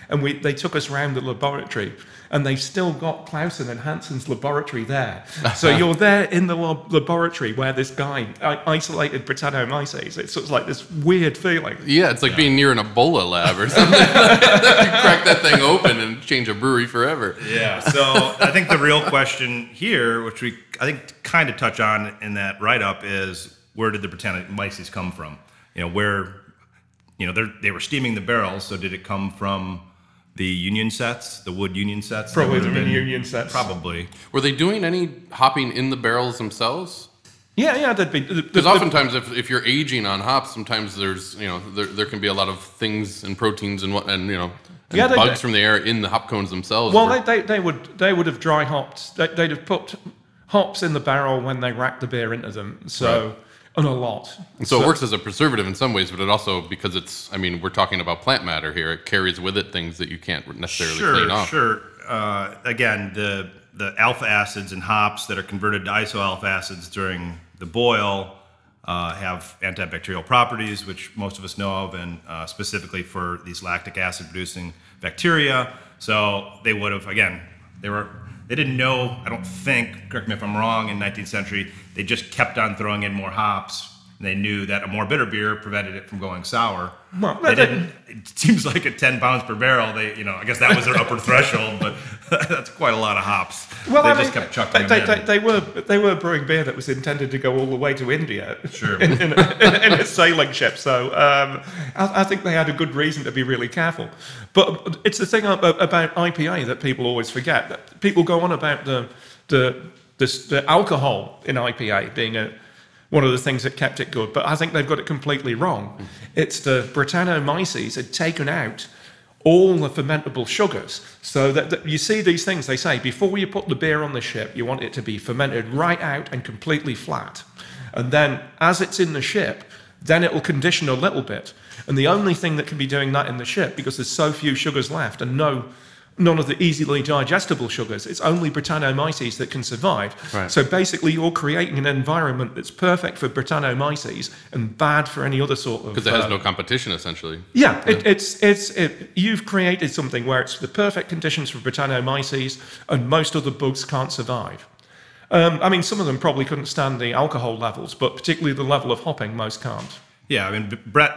and we they took us around the laboratory, and they've still got Clausen and Hansen's laboratory there. So you're there in the lab- laboratory where this guy I- isolated Brettanomyces. It's sort of like this weird feeling. Yeah, it's like yeah. being near an Ebola lab or something. You crack that thing open and change a brewery forever. Yeah, so I think the real question here, which we I think kind of touch on in that write-up, is where did the Brettanomyces come from? You know, where, you know, they were steaming the barrels, so did it come from the union sets, the wood union sets? Probably the union sets. Probably. Were they doing any hopping in the barrels themselves? Yeah, yeah, that'd be. Because oftentimes, if, if you're aging on hops, sometimes there's, you know, there there can be a lot of things and proteins and what, and you know, and yeah, bugs they, from the air in the hop cones themselves. Well, they, they they would they would have dry hopped. They, they'd have put hops in the barrel when they racked the beer into them. So. Right. And a lot. So, so it works as a preservative in some ways, but it also, because it's, I mean, we're talking about plant matter here, it carries with it things that you can't necessarily sure, clean off. Sure, sure. Uh, again, the the alpha acids in hops that are converted to isoalpha acids during the boil uh, have antibacterial properties, which most of us know of, and uh, specifically for these lactic acid producing bacteria. So they would have, again, they were... They didn't know, I don't think, correct me if I'm wrong, in nineteenth century, they just kept on throwing in more hops. And they knew that a more bitter beer prevented it from going sour. Well, they didn't, it seems like at ten pounds per barrel, they, you know, I guess that was their upper threshold, but that's quite a lot of hops. Well, they I just mean, kept chucking they, them they, in. They were, they were brewing beer that was intended to go all the way to India sure. in, in, a, in a sailing ship. So um, I, I think they had a good reason to be really careful. But it's the thing about I P A that people always forget. People go on about the the, the, the alcohol in I P A being a one of the things that kept it good, but I think they've got it completely wrong. It's the Brettanomyces had taken out all the fermentable sugars. So that, that you see these things, they say, before you put the beer on the ship, you want it to be fermented right out and completely flat. And then as it's in the ship, then it will condition a little bit. And the only thing that can be doing that in the ship, because there's so few sugars left and no none of the easily digestible sugars, it's only Brettanomyces that can survive. Right. So basically you're creating an environment that's perfect for Brettanomyces and bad for any other sort of... Because it has uh, no competition, essentially. Yeah, yeah. It, it's it's it, you've created something where it's the perfect conditions for Brettanomyces and most other bugs can't survive. Um, I mean, some of them probably couldn't stand the alcohol levels, but particularly the level of hopping, most can't. Yeah, I mean, Brett,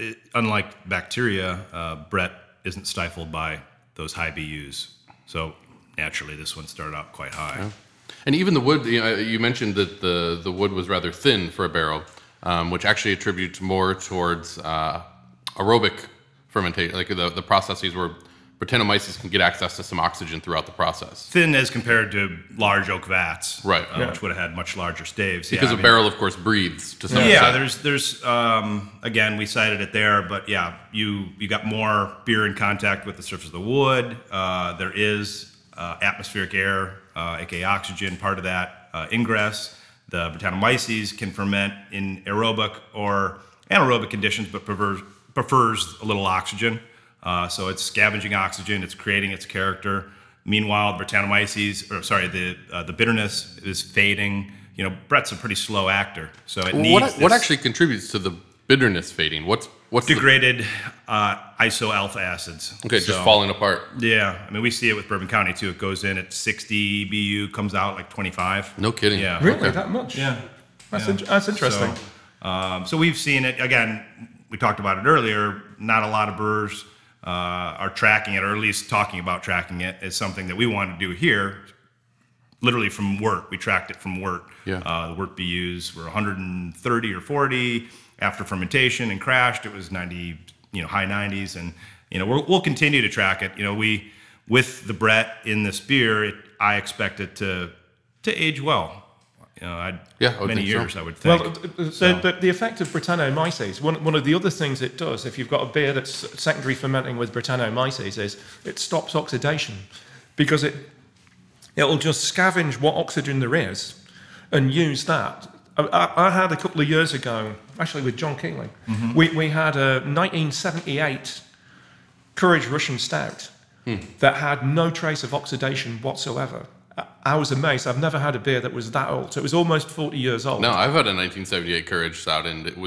unlike bacteria, uh, Brett isn't stifled by those high B Us. So naturally, this one started out quite high. Yeah. And even the wood, you know, you mentioned that the, the wood was rather thin for a barrel, um, which actually attributes more towards uh, aerobic fermentation, like the, the processes where Brettanomyces can get access to some oxygen throughout the process. Thin as compared to large oak vats, right? Uh, yeah. Which would have had much larger staves. Because yeah, a I mean, barrel, of course, breathes to some yeah, extent. Yeah, there's there's um, again we cited it there, but yeah, you you got more beer in contact with the surface of the wood. Uh, there is uh, atmospheric air, uh, aka oxygen, part of that uh, ingress. The Brettanomyces can ferment in aerobic or anaerobic conditions, but prefers prefers a little oxygen. Uh, so it's scavenging oxygen, it's creating its character. Meanwhile, Brettanomyces, or sorry, the uh, the bitterness is fading. You know, Brett's a pretty slow actor, so it needs what, what actually contributes to the bitterness fading? What's what's degraded the... uh, isoalpha acids? Okay, so, just falling apart. Yeah, I mean we see it with Bourbon County too. It goes in at sixty B U, comes out like twenty-five. No kidding. Yeah, Really, okay. that much? Yeah, that's yeah. In- that's interesting. So, um, so we've seen it again. We talked about it earlier. Not a lot of brewers Uh, are tracking it, or at least talking about tracking it, is something that we want to do here. Literally from wort, we tracked it from wort. Yeah. Uh, the wort B Us were one hundred thirty or forty. After fermentation and crashed, it was ninety, you know, high nineties, and you know we're, we'll continue to track it. You know, we with the Brett in this beer, it, I expect it to to age well. You know, I'd, yeah, I would many think years, so. I would think. Well, the, So- the, the effect of Brettanomyces, one, one of the other things it does, if you've got a beer that's secondary fermenting with Brettanomyces, is it stops oxidation because it, it'll just scavenge what oxygen there is and use that. I, I, I had a couple of years ago, actually with John Keeling, mm-hmm. we, we had a nineteen seventy-eight Courage Russian Stout hmm. that had no trace of oxidation whatsoever. I was amazed. I've never had a beer that was that old. So it was almost forty years old. No, I've had a nineteen seventy-eight Courage Stout, and it was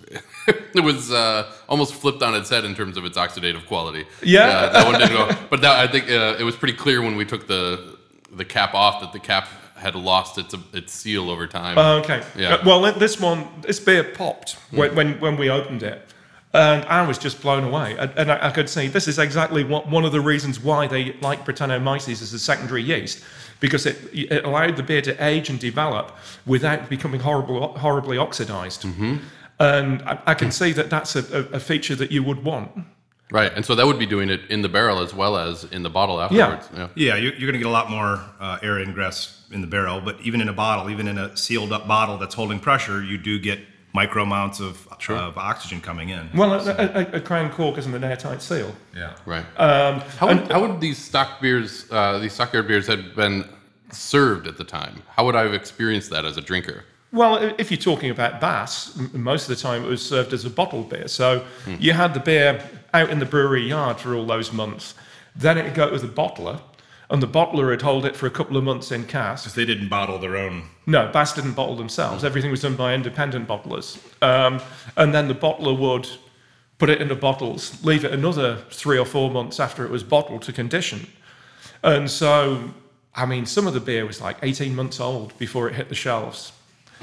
it was uh, almost flipped on its head in terms of its oxidative quality. Yeah, uh, that one didn't go. But that, I think uh, it was pretty clear when we took the the cap off that the cap had lost its its seal over time. Uh, okay. Yeah. Uh, well, this one, this beer popped when, when when we opened it, and I was just blown away. And, and I, I could see this is exactly what, one of the reasons why they like Brettanomyces as a secondary yeast, because it, it allowed the beer to age and develop without becoming horrible, horribly oxidized. Mm-hmm. And I, I can see that that's a, a feature that you would want. Right, and so that would be doing it in the barrel as well as in the bottle afterwards. Yeah, yeah, you're, you're going to get a lot more uh, air ingress in the barrel, but even in a bottle, even in a sealed up bottle that's holding pressure, you do get micro amounts of, Sure. of oxygen coming in. Well, a, a, a crown cork isn't an airtight seal. Yeah, right. Um, How would, and- how would these stock beers, uh, these stockyard beers, had been served at the time? How would I have experienced that as a drinker? Well, if you're talking about Bass, m- most of the time it was served as a bottled beer. So you had the beer out in the brewery yard for all those months. Then it'd go to the bottler, and the bottler would hold it for a couple of months in cask. because they didn't bottle their own. No, Bass didn't bottle themselves. Everything was done by independent bottlers. Um, and then the bottler would put it into bottles, leave it another three or four months after it was bottled to condition. And so, I mean, some of the beer was like eighteen months old before it hit the shelves.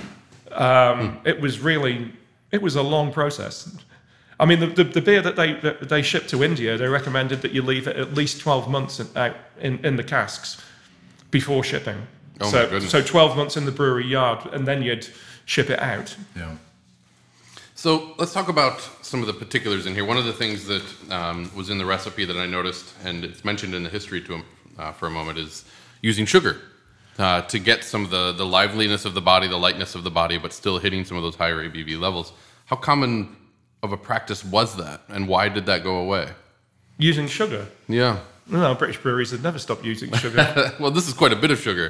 Um, It was really, it was a long process. I mean, the, the, the beer that they that they shipped to India, they recommended that you leave it at least twelve months in, out in, in the casks before shipping. Oh, my so, goodness. so twelve months in the brewery yard, and then you'd ship it out. Yeah. So let's talk about some of the particulars in here. One of the things that um, was in the recipe that I noticed, and it's mentioned in the history to uh, for a moment, is using sugar uh, to get some of the, the liveliness of the body, the lightness of the body, but still hitting some of those higher A B V levels. How common of a practice was that, and why did that go away? Using sugar. Yeah. No, British breweries had never stopped using sugar. Well, this is quite a bit of sugar.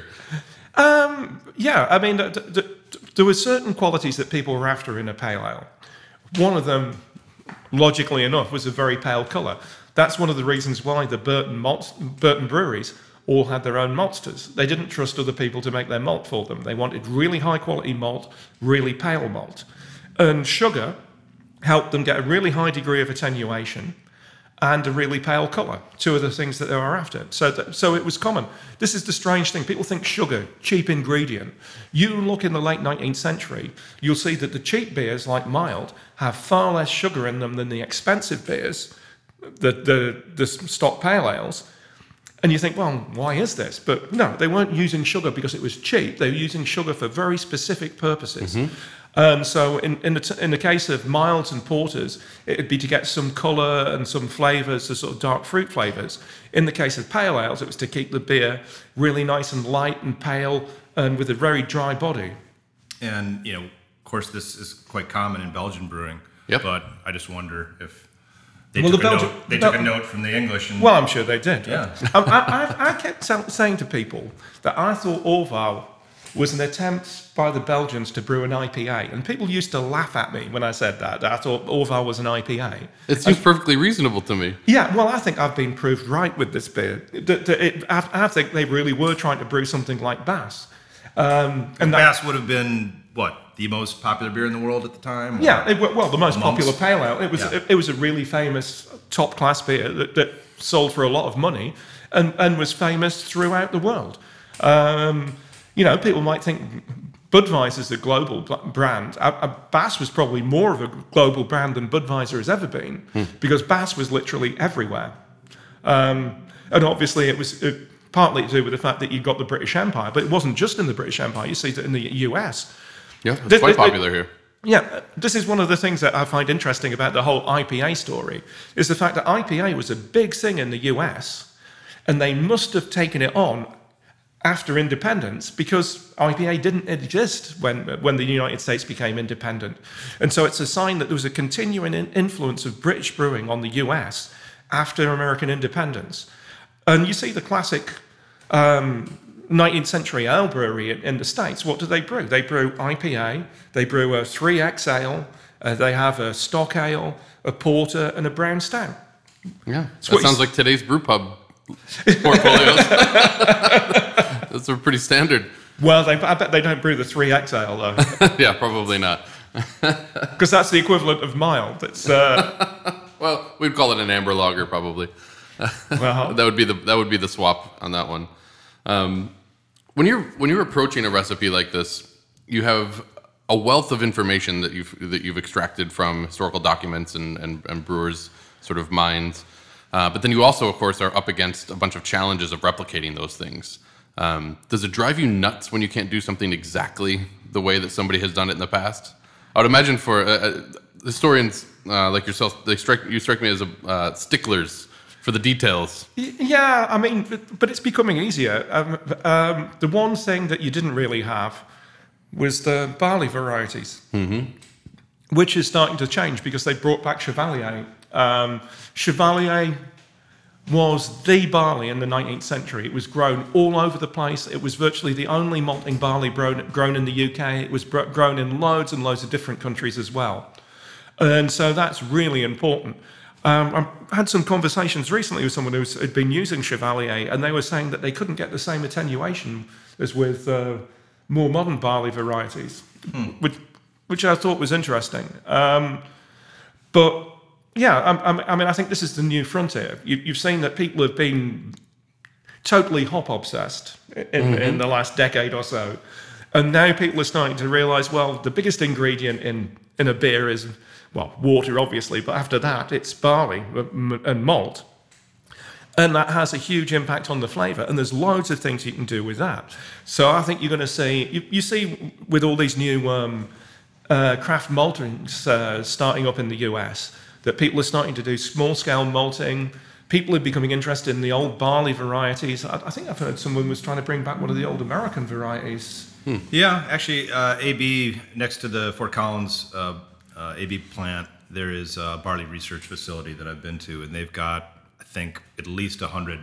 um, yeah, I mean, th- th- th- there were certain qualities that people were after in a pale ale. One of them, logically enough, was a very pale colour. That's one of the reasons why the Burton, malt, Burton breweries all had their own maltsters. They didn't trust other people to make their malt for them. They wanted really high quality malt, really pale malt. And sugar helped them get a really high degree of attenuation and a really pale colour, two of the things that they were after. So that, so it was common. This is the strange thing. People think sugar, cheap ingredient. You look in the late nineteenth century, you'll see that the cheap beers, like mild, have far less sugar in them than the expensive beers, the, the, the stock pale ales. And you think, well, why is this? But no, they weren't using sugar because it was cheap. They were using sugar for very specific purposes. Mm-hmm. Um, so in, in, the t- in the case of milds and porters, it would be to get some colour and some flavours, the sort of dark fruit flavours. In the case of pale ales, it was to keep the beer really nice and light and pale and with a very dry body. And, you know, of course, this is quite common in Belgian brewing. Yep. But I just wonder if they, Well, took, the a Belgian- note, they Bel- took a note from the English. And, Well, I'm sure they did. Yeah. um, I, I, I kept tell- saying to people that I thought Orval was an attempt by the Belgians to brew an I P A. And people used to laugh at me when I said that, that I thought Orval was an I P A. It seems perfectly reasonable to me. Yeah, well, I think I've been proved right with this beer. That- that it- I I think they really were trying to brew something like Bass. Um, And that- Bass would have been, what, the most popular beer in the world at the time? Or- Yeah, it, well, the most Amongst- popular pale ale. It was Yeah. it, it was a really famous top class beer that, that sold for a lot of money, and, and was famous throughout the world. Um, you know, people might think Budweiser's a global bl- brand. Uh, uh, Bass was probably more of a global brand than Budweiser has ever been, Hmm. because Bass was literally everywhere. Um, and obviously, it was. Uh, partly to do with the fact that you got the British Empire, but it wasn't just in the British Empire. You see that in the U S. Yeah, it's This- quite this- popular here. Yeah, this is one of the things that I find interesting about the whole I P A story, is the fact that I P A was a big thing in the U S, and they must have taken it on after independence, because I P A didn't exist when, when the United States became independent. And so it's a sign that there was a continuing in- influence of British brewing on the U S after American independence. And you see the classic um, nineteenth century ale brewery in, in the States. What do they brew? They brew I P A, they brew a three X ale, uh, they have a stock ale, a porter, and a brown stout. Yeah, what that you sounds s- like today's brew pub portfolios. Those are pretty standard. Well, they, I bet they don't brew the three X ale, though. Yeah, probably not. Because that's the equivalent of mild. It's uh, Well, we'd call it an amber lager probably. well, that would be the that would be the swap on that one. Um, when you're when you're approaching a recipe like this, you have a wealth of information that you've that you've extracted from historical documents and and, and brewers' sort of minds. Uh, but then you also, of course, are up against a bunch of challenges of replicating those things. Um, does it drive you nuts when you can't do something exactly the way that somebody has done it in the past? I would imagine for uh, uh, historians uh, like yourself, they strike you strike me as a, uh, sticklers for the details. yeah, I mean, but, but it's becoming easier. Um, um, the one thing that you didn't really have was the barley varieties, mm-hmm. which is starting to change because they brought back Chevalier. Um, Chevalier was the barley in the nineteenth century. It was grown all over the place. It was virtually the only malting barley grown, grown in the U K. It was br- grown in loads and loads of different countries as well. And so that's really important. Um, I had some conversations recently with someone who had been using Chevalier, and they were saying that they couldn't get the same attenuation as with uh, more modern barley varieties, hmm. which, which I thought was interesting. Um, but yeah, I, I mean, I think this is the new frontier. You, you've seen that people have been totally hop obsessed in, mm-hmm. in the last decade or so. And now people are starting to realize, well, the biggest ingredient in, in a beer is, well, water, obviously, but after that, it's barley and malt. And that has a huge impact on the flavour. And there's loads of things you can do with that. So I think you're going to see, you, you see with all these new um, uh, craft maltings uh, starting up in the U S, that people are starting to do small-scale malting. People are becoming interested in the old barley varieties. I, I think I've heard someone was trying to bring back one of the old American varieties. Hmm. Yeah, actually, uh, A B, next to the Fort Collins uh, uh, A B plant, there is a barley research facility that I've been to, and they've got, I think, at least one hundred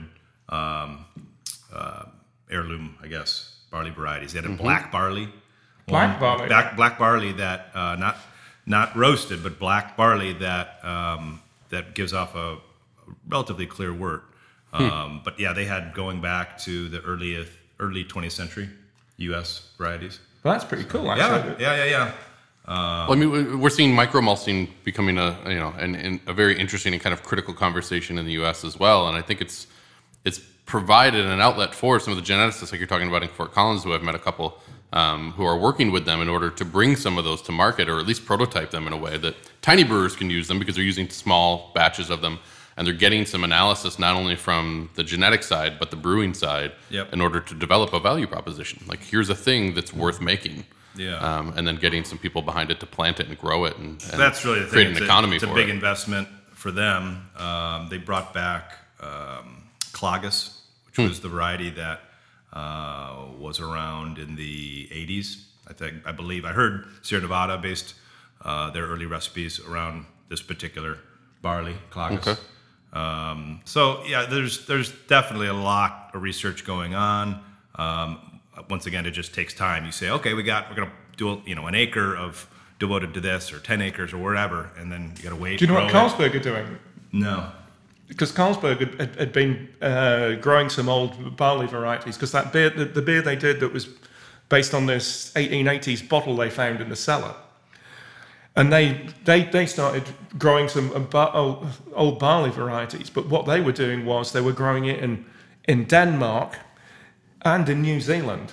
um, uh, heirloom, I guess, barley varieties. They had a mm-hmm. black barley. Black one, barley? Black, black barley that, uh, not... Not roasted, but black barley that um, that gives off a, a relatively clear wort. Um, hmm. But yeah, they had going back to the early early twentieth century U S varieties. Well, that's pretty cool, actually. Yeah, yeah, yeah, yeah. Um, well, I mean, we're seeing micromalting becoming a you know an, an, a very interesting and kind of critical conversation in the U S as well, and I think it's it's provided an outlet for some of the geneticists, like you're talking about in Fort Collins, who I've met a couple. Um, who are working with them in order to bring some of those to market, or at least prototype them in a way that tiny brewers can use them, because they're using small batches of them, and they're getting some analysis not only from the genetic side but the brewing side yep. in order to develop a value proposition. Like, here's a thing that's worth making, yeah, um, and then getting some people behind it to plant it and grow it, and, and that's really the create thing. an it's economy a, it's for a big it. investment for them. Um, they brought back um, Clogus, which hmm. was the variety that uh, was around in the eighties. I think, I believe, I heard Sierra Nevada based uh, their early recipes around this particular barley, Clogus. Okay. Um, so yeah, there's there's definitely a lot of research going on. Um, once again, it just takes time. You say, okay, we got we're gonna do a, you know an acre of devoted to this, or ten acres, or whatever, and then you gotta wait. Do you know what it. Carlsberg are doing? No. Because Carlsberg had, had, had been uh, growing some old barley varieties. Because that beer, the, the beer they did that was based on this eighteen eighties bottle they found in the cellar. And they they, they started growing some old, old barley varieties, but what they were doing was they were growing it in, in Denmark and in New Zealand.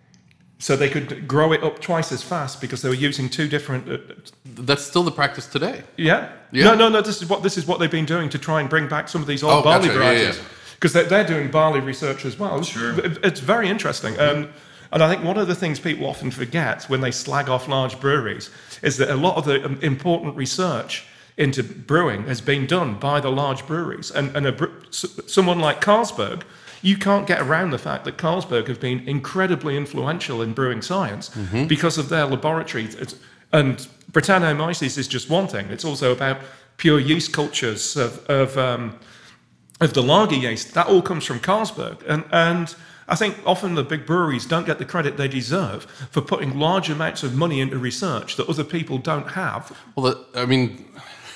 So they could grow it up twice as fast because they were using two different... Uh, That's still the practice today. Yeah? yeah. No, no, no, this is what this is what they've been doing to try and bring back some of these old oh, barley gotcha. varieties. Yeah, yeah. Because they're, they're doing barley research as well. Sure. It's very interesting. Um, and I think one of the things people often forget when they slag off large breweries is that a lot of the important research into brewing has been done by the large breweries. And, and a, someone like Carlsberg, you can't get around the fact that Carlsberg have been incredibly influential in brewing science mm-hmm. because of their laboratories. It's, and Brettanomyces is just one thing. It's also about pure yeast cultures of of, um, of the lager yeast. That all comes from Carlsberg. And, and I think often the big breweries don't get the credit they deserve for putting large amounts of money into research that other people don't have. Well, I mean,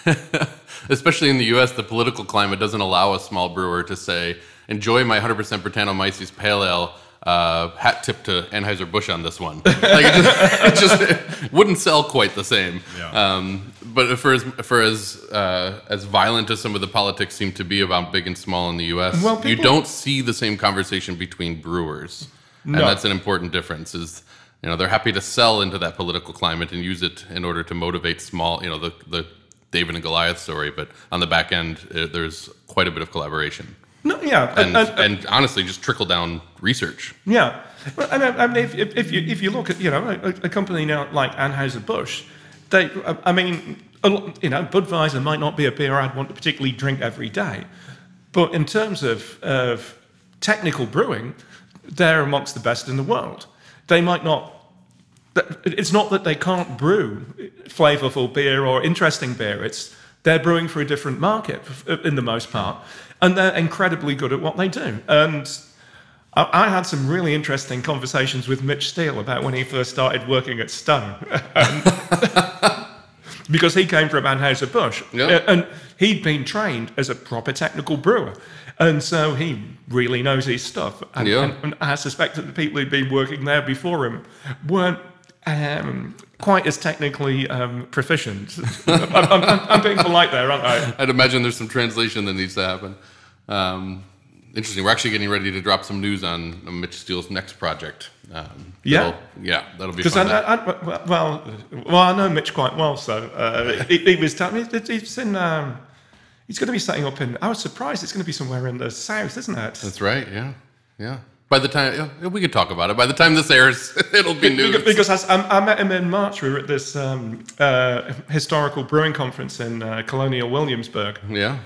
especially in the U S, the political climate doesn't allow a small brewer to say, enjoy my one hundred percent Brettanomyces Pale Ale. uh, hat tip to Anheuser-Busch on this one. Like it just, it just it wouldn't sell quite the same. Yeah. Um, but for as for as uh, as violent as some of the politics seem to be about big and small in the U S, Well, people- you don't see the same conversation between brewers, No. and that's an important difference. Is you know they're happy to sell into that political climate and use it in order to motivate small, you know, the the David and Goliath story. But on the back end, uh, there's quite a bit of collaboration. No, yeah, And, and, and, and honestly, just trickle down research. yeah. Well, and, I mean, if, if, if you if you look at you know a, a company now like Anheuser-Busch, they I mean a lot, you know Budweiser might not be a beer I'd want to particularly drink every day, but in terms of of technical brewing, they're amongst the best in the world. They might not. It's not that they can't brew flavorful beer or interesting beer. It's they're brewing for a different market in the most part, and they're incredibly good at what they do. And I, I had some really interesting conversations with Mitch Steele about when he first started working at Stone, because he came from Anheuser-Busch, Yeah. and he'd been trained as a proper technical brewer. And so he really knows his stuff. And, Yeah. and, and I suspect that the people who'd been working there before him weren't um, quite as technically um, proficient. I'm, I'm, I'm being polite there, aren't I? I'd imagine there's some translation that needs to happen. Um, interesting. We're actually getting ready to drop some news on Mitch Steele's next project. Um, Yeah? that'll- yeah, that'll be Because fun. I, I, I, well, well, I know Mitch quite well. So uh, he, he was telling me that he's in. Um, he's going to be setting up in. I was surprised. It's going to be somewhere in the south, isn't it? That's right. Yeah, yeah. By the time yeah, we could talk about it. By the time this airs, it'll be news. Because I, I met him in March. We were at this um, uh, historical brewing conference in uh, Colonial Williamsburg. Yeah.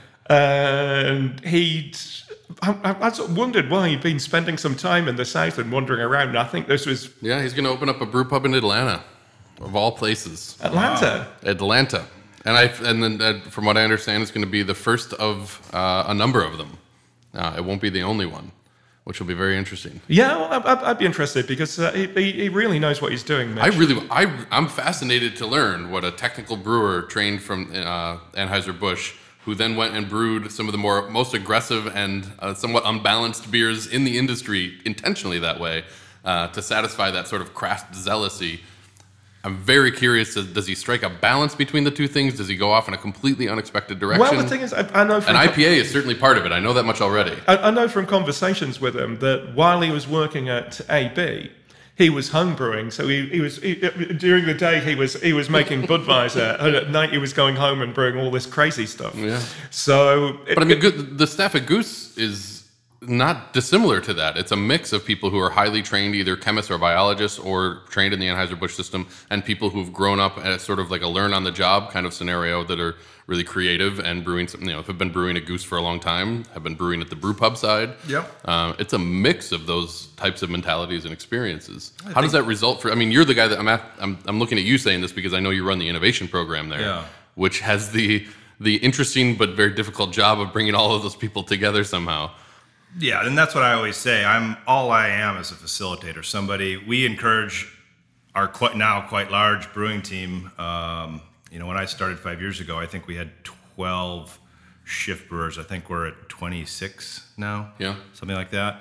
And he'd. I, I, I sort of wondered why he'd been spending some time in the south and wandering around. And I think this was Yeah, he's going to open up a brew pub in Atlanta, of all places. Atlanta. Atlanta, and I and then uh, from what I understand, it's going to be the first of uh, a number of them. Uh, it won't be the only one, which will be very interesting. Yeah, well, I, I'd be interested because uh, he, he he really knows what he's doing. Mitch. I really, I, I'm fascinated to learn what a technical brewer trained from uh, Anheuser-Busch, who then went and brewed some of the more most aggressive and uh, somewhat unbalanced beers in the industry intentionally that way uh, to satisfy that sort of craft zealousy. I'm very curious, does, does he strike a balance between the two things? Does he go off in a completely unexpected direction? Well, the thing is, I, I know from An I P A is certainly part of it. I know that much already. I, I know from conversations with him that while he was working at A B, he was home brewing. So he, he was he, during the day he was he was making Budweiser, and at night he was going home and brewing all this crazy stuff. Yeah. So, it, But I mean, good, the staff at Goose is not dissimilar to that. It's a mix of people who are highly trained, either chemists or biologists, or trained in the Anheuser-Busch system, and people who've grown up at sort of like a learn-on-the-job kind of scenario that are really creative and brewing something. You know, have been brewing at Goose for a long time, have been brewing at the brew pub side. Yep. Uh, it's a mix of those types of mentalities and experiences. How does that result for? I mean, you're the guy that I'm at. I'm, I'm looking at you saying this because I know you run the innovation program there, Yeah. which has the the interesting but very difficult job of bringing all of those people together somehow. Yeah, and that's what I always say. I'm all I am is a facilitator. Somebody we encourage our quite now quite large brewing team. Um, you know, when I started five years ago, I think we had twelve shift brewers. I think we're at twenty-six now. Yeah. something like that.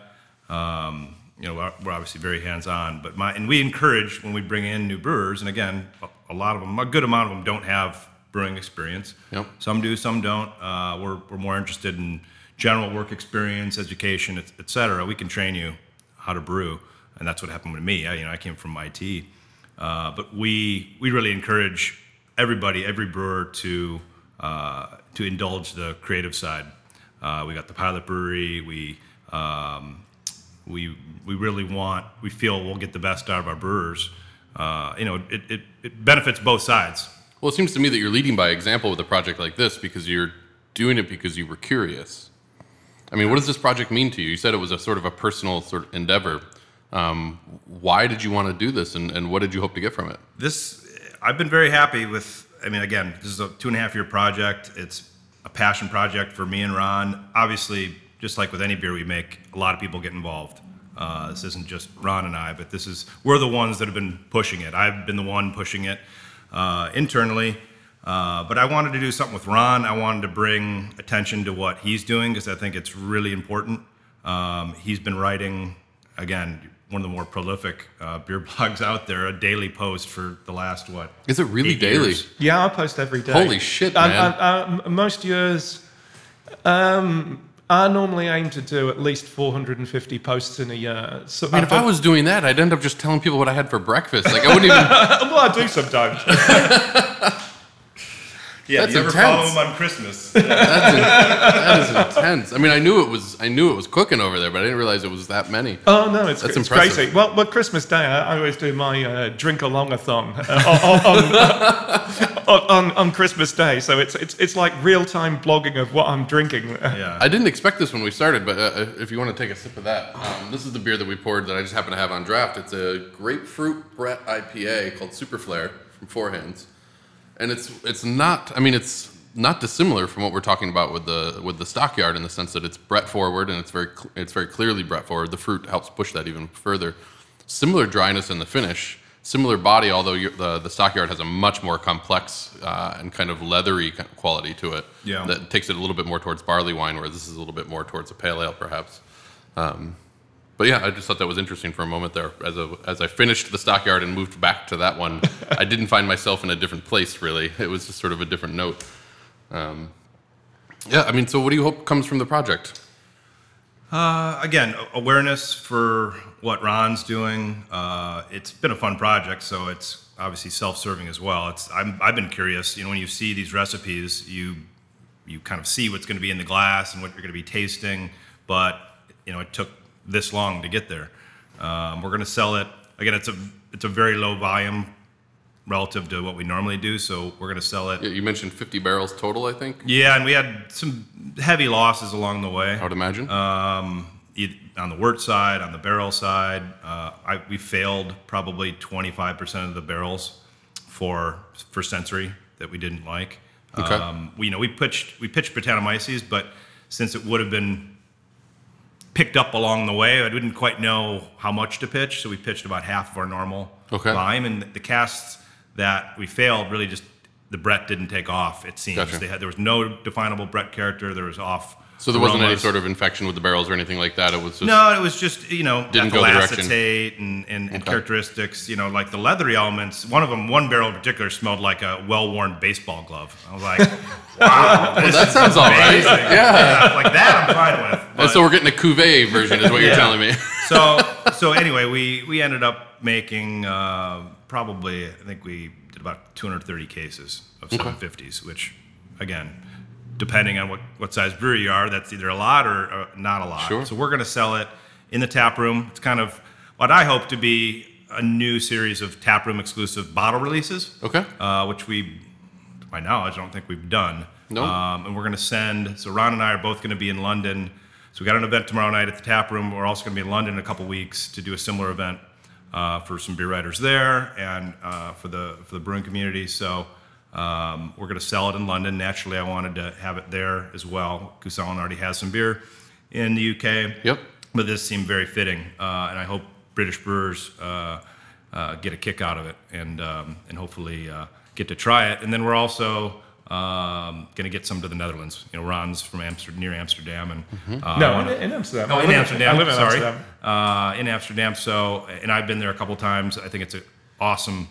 Um, you know, we're we're obviously very hands-on, but my and we encourage when we bring in new brewers. And again, a, a lot of them, a good amount of them, don't have brewing experience. Yep. Some do, some don't. Uh, we're we're more interested in general work experience, education, et, et cetera. We can train you how to brew, and that's what happened with me. I, you know, I came from I T, uh, but we we really encourage everybody, every brewer, to uh, to indulge the creative side. Uh, we got the pilot brewery. We um, we we really want. We feel we'll get the best out of our brewers. Uh, you know, it, it it benefits both sides. Well, it seems to me that you're leading by example with a project like this because you're doing it because you were curious. I mean, what does this project mean to you? You said it was a sort of a personal sort of endeavor. Um, why did you want to do this, and, and what did you hope to get from it? This, I've been very happy with, I mean, again, this is a two and a half year project. It's a passion project for me and Ron. Obviously, just like with any beer we make, a lot of people get involved. Uh, this isn't just Ron and I, but this is, we're the ones that have been pushing it. I've been the one pushing it uh, internally. Uh, but I wanted to do something with Ron. I wanted to bring attention to what he's doing because I think it's really important. Um, he's been writing, again, one of the more prolific uh, beer blogs out there, a daily post for the last, what? Is it really eight daily? years. Yeah, I post every day. Holy shit, man. And, and, uh, most years, um, I normally aim to do at least four hundred fifty posts in a year. So I mean, if I was doing that, I'd end up just telling people what I had for breakfast. Like, I wouldn't even... well, I do sometimes. Yeah, That's you ever intense. follow him on Christmas? That's in, that is intense. I mean, I knew it was I knew it was cooking over there, but I didn't realize it was that many. Oh no, it's, That's it's impressive. crazy. Well, well, Christmas Day, I, I always do my uh, drink along-a-thon uh, on, on, on, on Christmas Day. So it's it's it's like real-time blogging of what I'm drinking. Yeah. I didn't expect this when we started, but uh, if you want to take a sip of that, um, this is the beer that we poured that I just happen to have on draft. It's a grapefruit Brett I P A called Super Flare from Four Hands, and it's it's not. I mean, it's not dissimilar from what we're talking about with the with the Stockyard in the sense that it's Brett forward and it's very cl- it's very clearly Brett forward. The fruit helps push that even further. Similar dryness in the finish, similar body, although you're, the the Stockyard has a much more complex uh, and kind of leathery kind of quality to it. Yeah. That takes it a little bit more towards barley wine, where this is a little bit more towards a pale ale, perhaps. Um, but yeah, I just thought that was interesting for a moment there. As a, as I finished the Stockyard and moved back to that one, I didn't find myself in a different place. Really, it was just sort of a different note. Um, yeah, I mean, so what do you hope comes from the project? Uh, again, awareness for what Ron's doing. Uh, it's been a fun project, so it's obviously self-serving as well. It's I'm, I've been curious. You know, when you see these recipes, you you kind of see what's going to be in the glass and what you're going to be tasting. But you know, it took this long to get there. Um, we're going to sell it again. It's a it's a very low volume relative to what we normally do, so we're going to sell it. Yeah, you mentioned fifty barrels total, I think. Yeah, and we had some heavy losses along the way. I would imagine. Um, e- on the wort side, on the barrel side, uh, I, we failed probably twenty-five percent of the barrels for for sensory that we didn't like. Okay. Um, we, you know, we pitched we pitched Brettanomyces, but since it would have been picked up along the way, I didn't quite know how much to pitch, so we pitched about half of our normal Okay. volume, and the casts that we failed really just the Brett didn't take off. It seems Gotcha. they had there was no definable Brett character. There was off. So there wasn't any aromas. sort of infection with the barrels or anything like that. It was just No, it was just, you know, Didn't ethyl go the direction. acetate and, and, and Okay. characteristics, you know, like the leathery elements. One of them, one barrel in particular, smelled like a well-worn baseball glove. I was like, wow. this that is sounds all right. amazing. Yeah. Yeah, like that I'm fine with. And But, so we're getting a cuvee version, is what you're Yeah. telling me. so, so anyway, we, we ended up making uh, probably, I think we did about two hundred thirty cases of seven fifties, which, again, depending on what, what size brewery you are, that's either a lot or, or not a lot. Sure. So we're going to sell it in the tap room. It's kind of what I hope to be a new series of tap room exclusive bottle releases, Okay. uh, which we, to my knowledge, I don't think we've done. No. Um, and we're going to send, so Ron and I are both going to be in London. So we got an event tomorrow night at the tap room. We're also going to be in London in a couple weeks to do a similar event uh, for some beer writers there and uh, for the for the brewing community. So um, we're going to sell it in London. Naturally, I wanted to have it there as well. Goose Island already has some beer in the U K. Yep. But this seemed very fitting, uh, and I hope British brewers uh, uh, get a kick out of it and um, and hopefully uh, get to try it. And then we're also um, going to get some to the Netherlands. You know, Ron's from Amsterdam, near Amsterdam, and uh, I No, wanna- in, in Amsterdam. Oh, I in live Amsterdam. I live in sorry. Amsterdam. Uh, in Amsterdam. So, and I've been there a couple times. I think it's an awesome,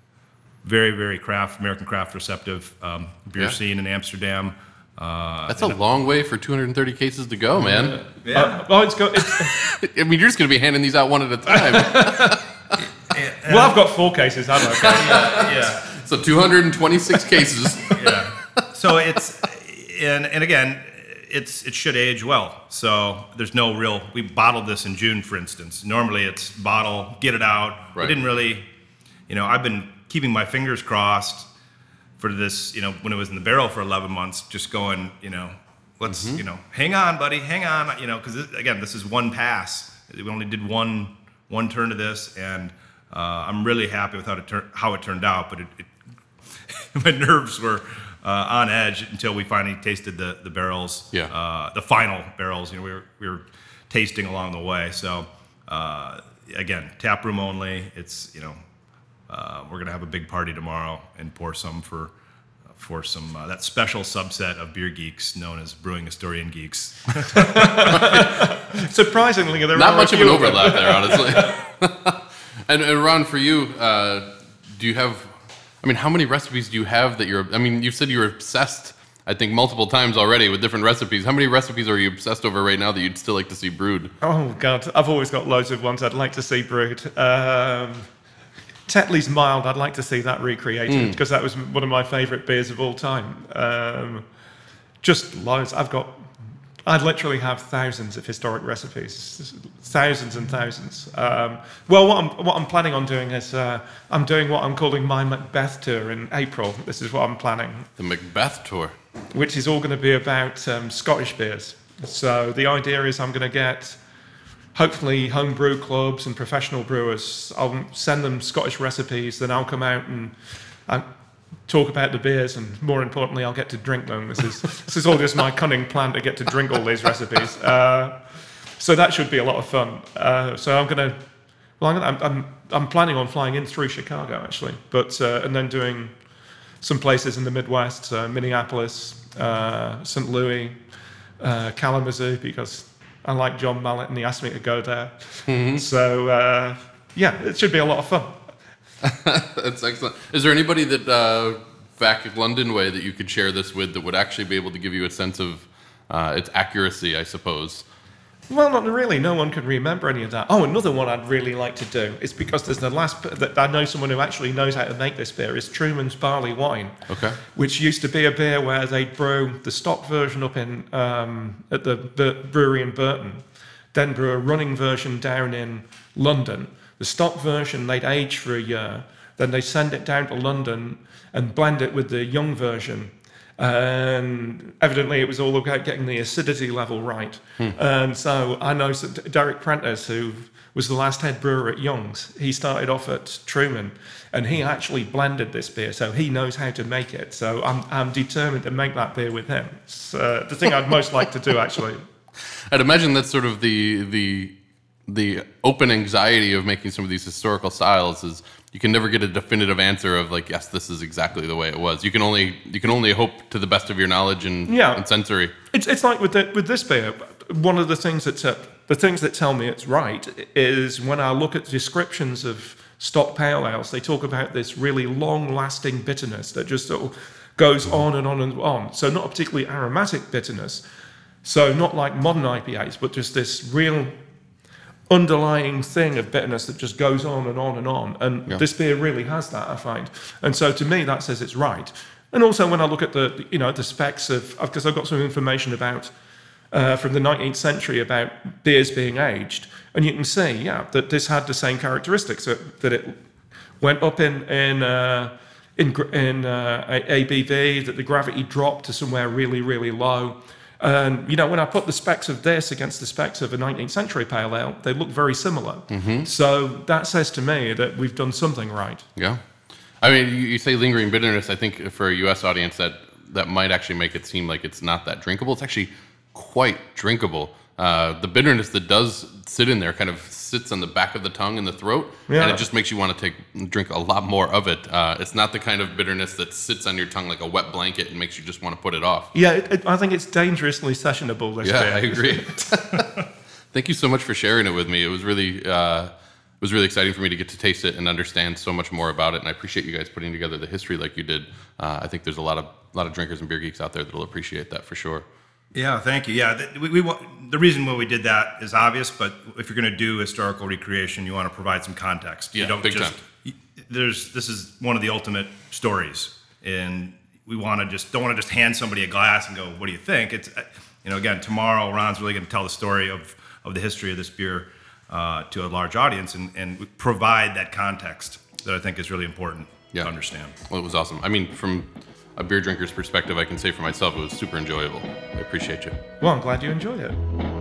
very, very craft, American craft receptive um, beer Yeah. scene in Amsterdam. Uh, That's a long way for two hundred thirty cases to go, man. yeah. Uh, oh, it's got. It's, I mean, you're just going to be handing these out one at a time. well, I've got four cases, haven't I? yeah. So two hundred twenty-six cases. Yeah. So it's and and again, it's it should age well. So there's no real. We bottled this in June, for instance. Normally it's bottle, get it out. Right. We didn't really, you know, I've been keeping my fingers crossed for this. You know, when it was in the barrel for eleven months, just going, you know, let's, you know, hang on, buddy, hang on, you know, because again, this is one pass. We only did one one turn to this, and uh, I'm really happy with how it tur- how it turned out. But it, it my nerves were uh, on edge until we finally tasted the the barrels. Yeah. Uh, the final barrels. You know, we were we were tasting along the way. So uh, again, tap room only. It's you know, uh, we're gonna have a big party tomorrow and pour some for for some uh, that special subset of beer geeks known as brewing historian geeks. Surprisingly, there not are much a of an few overlap there, honestly. and, and Ron, for you, uh, do you have? I mean, how many recipes do you have that you're? I mean, you said you were obsessed. I think multiple times already with different recipes. How many recipes are you obsessed over right now that you'd still like to see brewed? Oh God, I've always got loads of ones I'd like to see brewed. Um, Tetley's Mild, I'd like to see that recreated mm. because that was one of my favourite beers of all time. Um, just loads. I've got, I'd literally have thousands of historic recipes, thousands and thousands. Um, well, what I'm what I'm planning on doing is uh, I'm doing what I'm calling my Macbeth tour in April. This is what I'm planning. The Macbeth tour, which is all going to be about um, Scottish beers. So the idea is I'm going to get, hopefully, home brew clubs and professional brewers. I'll send them Scottish recipes, then I'll come out and, and talk about the beers, and more importantly, I'll get to drink them. This is this is all just my cunning plan to get to drink all these recipes. Uh, so that should be a lot of fun. Uh, so I'm going to, well, I'm, gonna, I'm I'm planning on flying in through Chicago actually, but uh, and then doing some places in the Midwest, uh, Minneapolis, uh, Saint Louis, uh, Kalamazoo, because I like John Mallett and he asked me to go there. Mm-hmm. So, uh, yeah, it should be a lot of fun. That's excellent. Is there anybody that, uh, back at London way, that you could share this with that would actually be able to give you a sense of uh, its accuracy, I suppose? Well, not really. No one can remember any of that. Oh, another one I'd really like to do is because there's the last that I know someone who actually knows how to make this beer is Truman's Barley Wine. Okay. Which used to be a beer where they'd brew the stock version up in um, at the brewery in Burton, then brew a running version down in London. The stock version they'd age for a year, then they send it down to London and blend it with the young version. And evidently it was all about getting the acidity level right. Hmm. And so I know Derek Prentice, who was the last head brewer at Young's, he started off at Truman, and he actually blended this beer, so he knows how to make it. So I'm I'm determined to make that beer with him. It's uh, the thing I'd most like to do, actually. I'd imagine that's sort of the the the open anxiety of making some of these historical styles is you can never get a definitive answer of like, yes, this is exactly the way it was. You can only you can only hope to the best of your knowledge and, yeah. and sensory. It's it's like with the, with this beer. One of the things that uh, the things that tell me it's right is when I look at descriptions of stock pale ales, they talk about this really long-lasting bitterness that just sort of goes on and on and on. So not a particularly aromatic bitterness. So not like modern I P As, but just this real underlying thing of bitterness that just goes on and on and on. And yeah. this beer really has that, I find. And so to me, that says it's right. And also when I look at the, you know, the specs of, because I've got some information about, uh, from the nineteenth century about beers being aged, and you can see, yeah, that this had the same characteristics, that, that it went up in, in, uh, in, in uh, A B V, that the gravity dropped to somewhere really, really low. And, you know, when I put the specs of this against the specs of a nineteenth century pale ale, they look very similar. Mm-hmm. So that says to me that we've done something right. Yeah. I mean, you, you say lingering bitterness. I think for a U S audience, that, that might actually make it seem like it's not that drinkable. It's actually quite drinkable. Uh, the bitterness that does sit in there kind of sits on the back of the tongue and the throat, yeah. and it just makes you want to take drink a lot more of it. Uh, it's not the kind of bitterness that sits on your tongue like a wet blanket and makes you just want to put it off. Yeah, it, it, I think it's dangerously sessionable. This yeah, beer. I agree. Thank you so much for sharing it with me. It was really, uh, it was really exciting for me to get to taste it and understand so much more about it. And I appreciate you guys putting together the history like you did. Uh, I think there's a lot of, a lot of drinkers and beer geeks out there that'll appreciate that for sure. Yeah, thank you. Yeah, the, we, we the reason why we did that is obvious, but if you're going to do historical recreation, you want to provide some context. Yeah, you don't big just, time. There's this is one of the ultimate stories, and we want to just don't want to just hand somebody a glass and go, "What do you think?" It's you know, again, tomorrow Ron's really going to tell the story of of the history of this beer uh, to a large audience, and and provide that context that I think is really important yeah. to understand. Well, it was awesome. I mean, from a beer drinker's perspective, I can say for myself, it was super enjoyable. I appreciate you. Well, I'm glad you enjoyed it.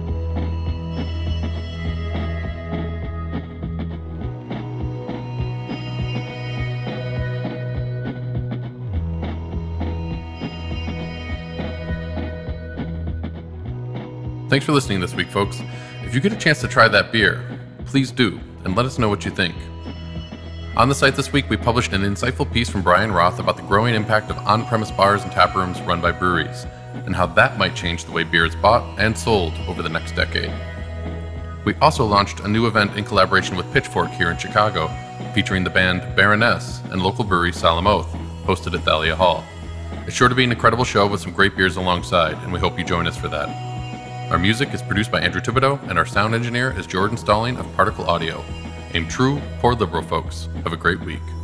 Thanks for listening this week, folks. If you get a chance to try that beer, please do, and let us know what you think. On the site this week, we published an insightful piece from Brian Roth about the growing impact of on-premise bars and tap rooms run by breweries, and how that might change the way beer is bought and sold over the next decade. We also launched a new event in collaboration with Pitchfork here in Chicago, featuring the band Baroness and local brewery Solemn Oath, hosted at Thalia Hall. It's sure to be an incredible show with some great beers alongside, and we hope you join us for that. Our music is produced by Andrew Thibodeau, and our sound engineer is Jordan Stalling of Particle Audio. Aim true, pour liberal, folks. Have a great week.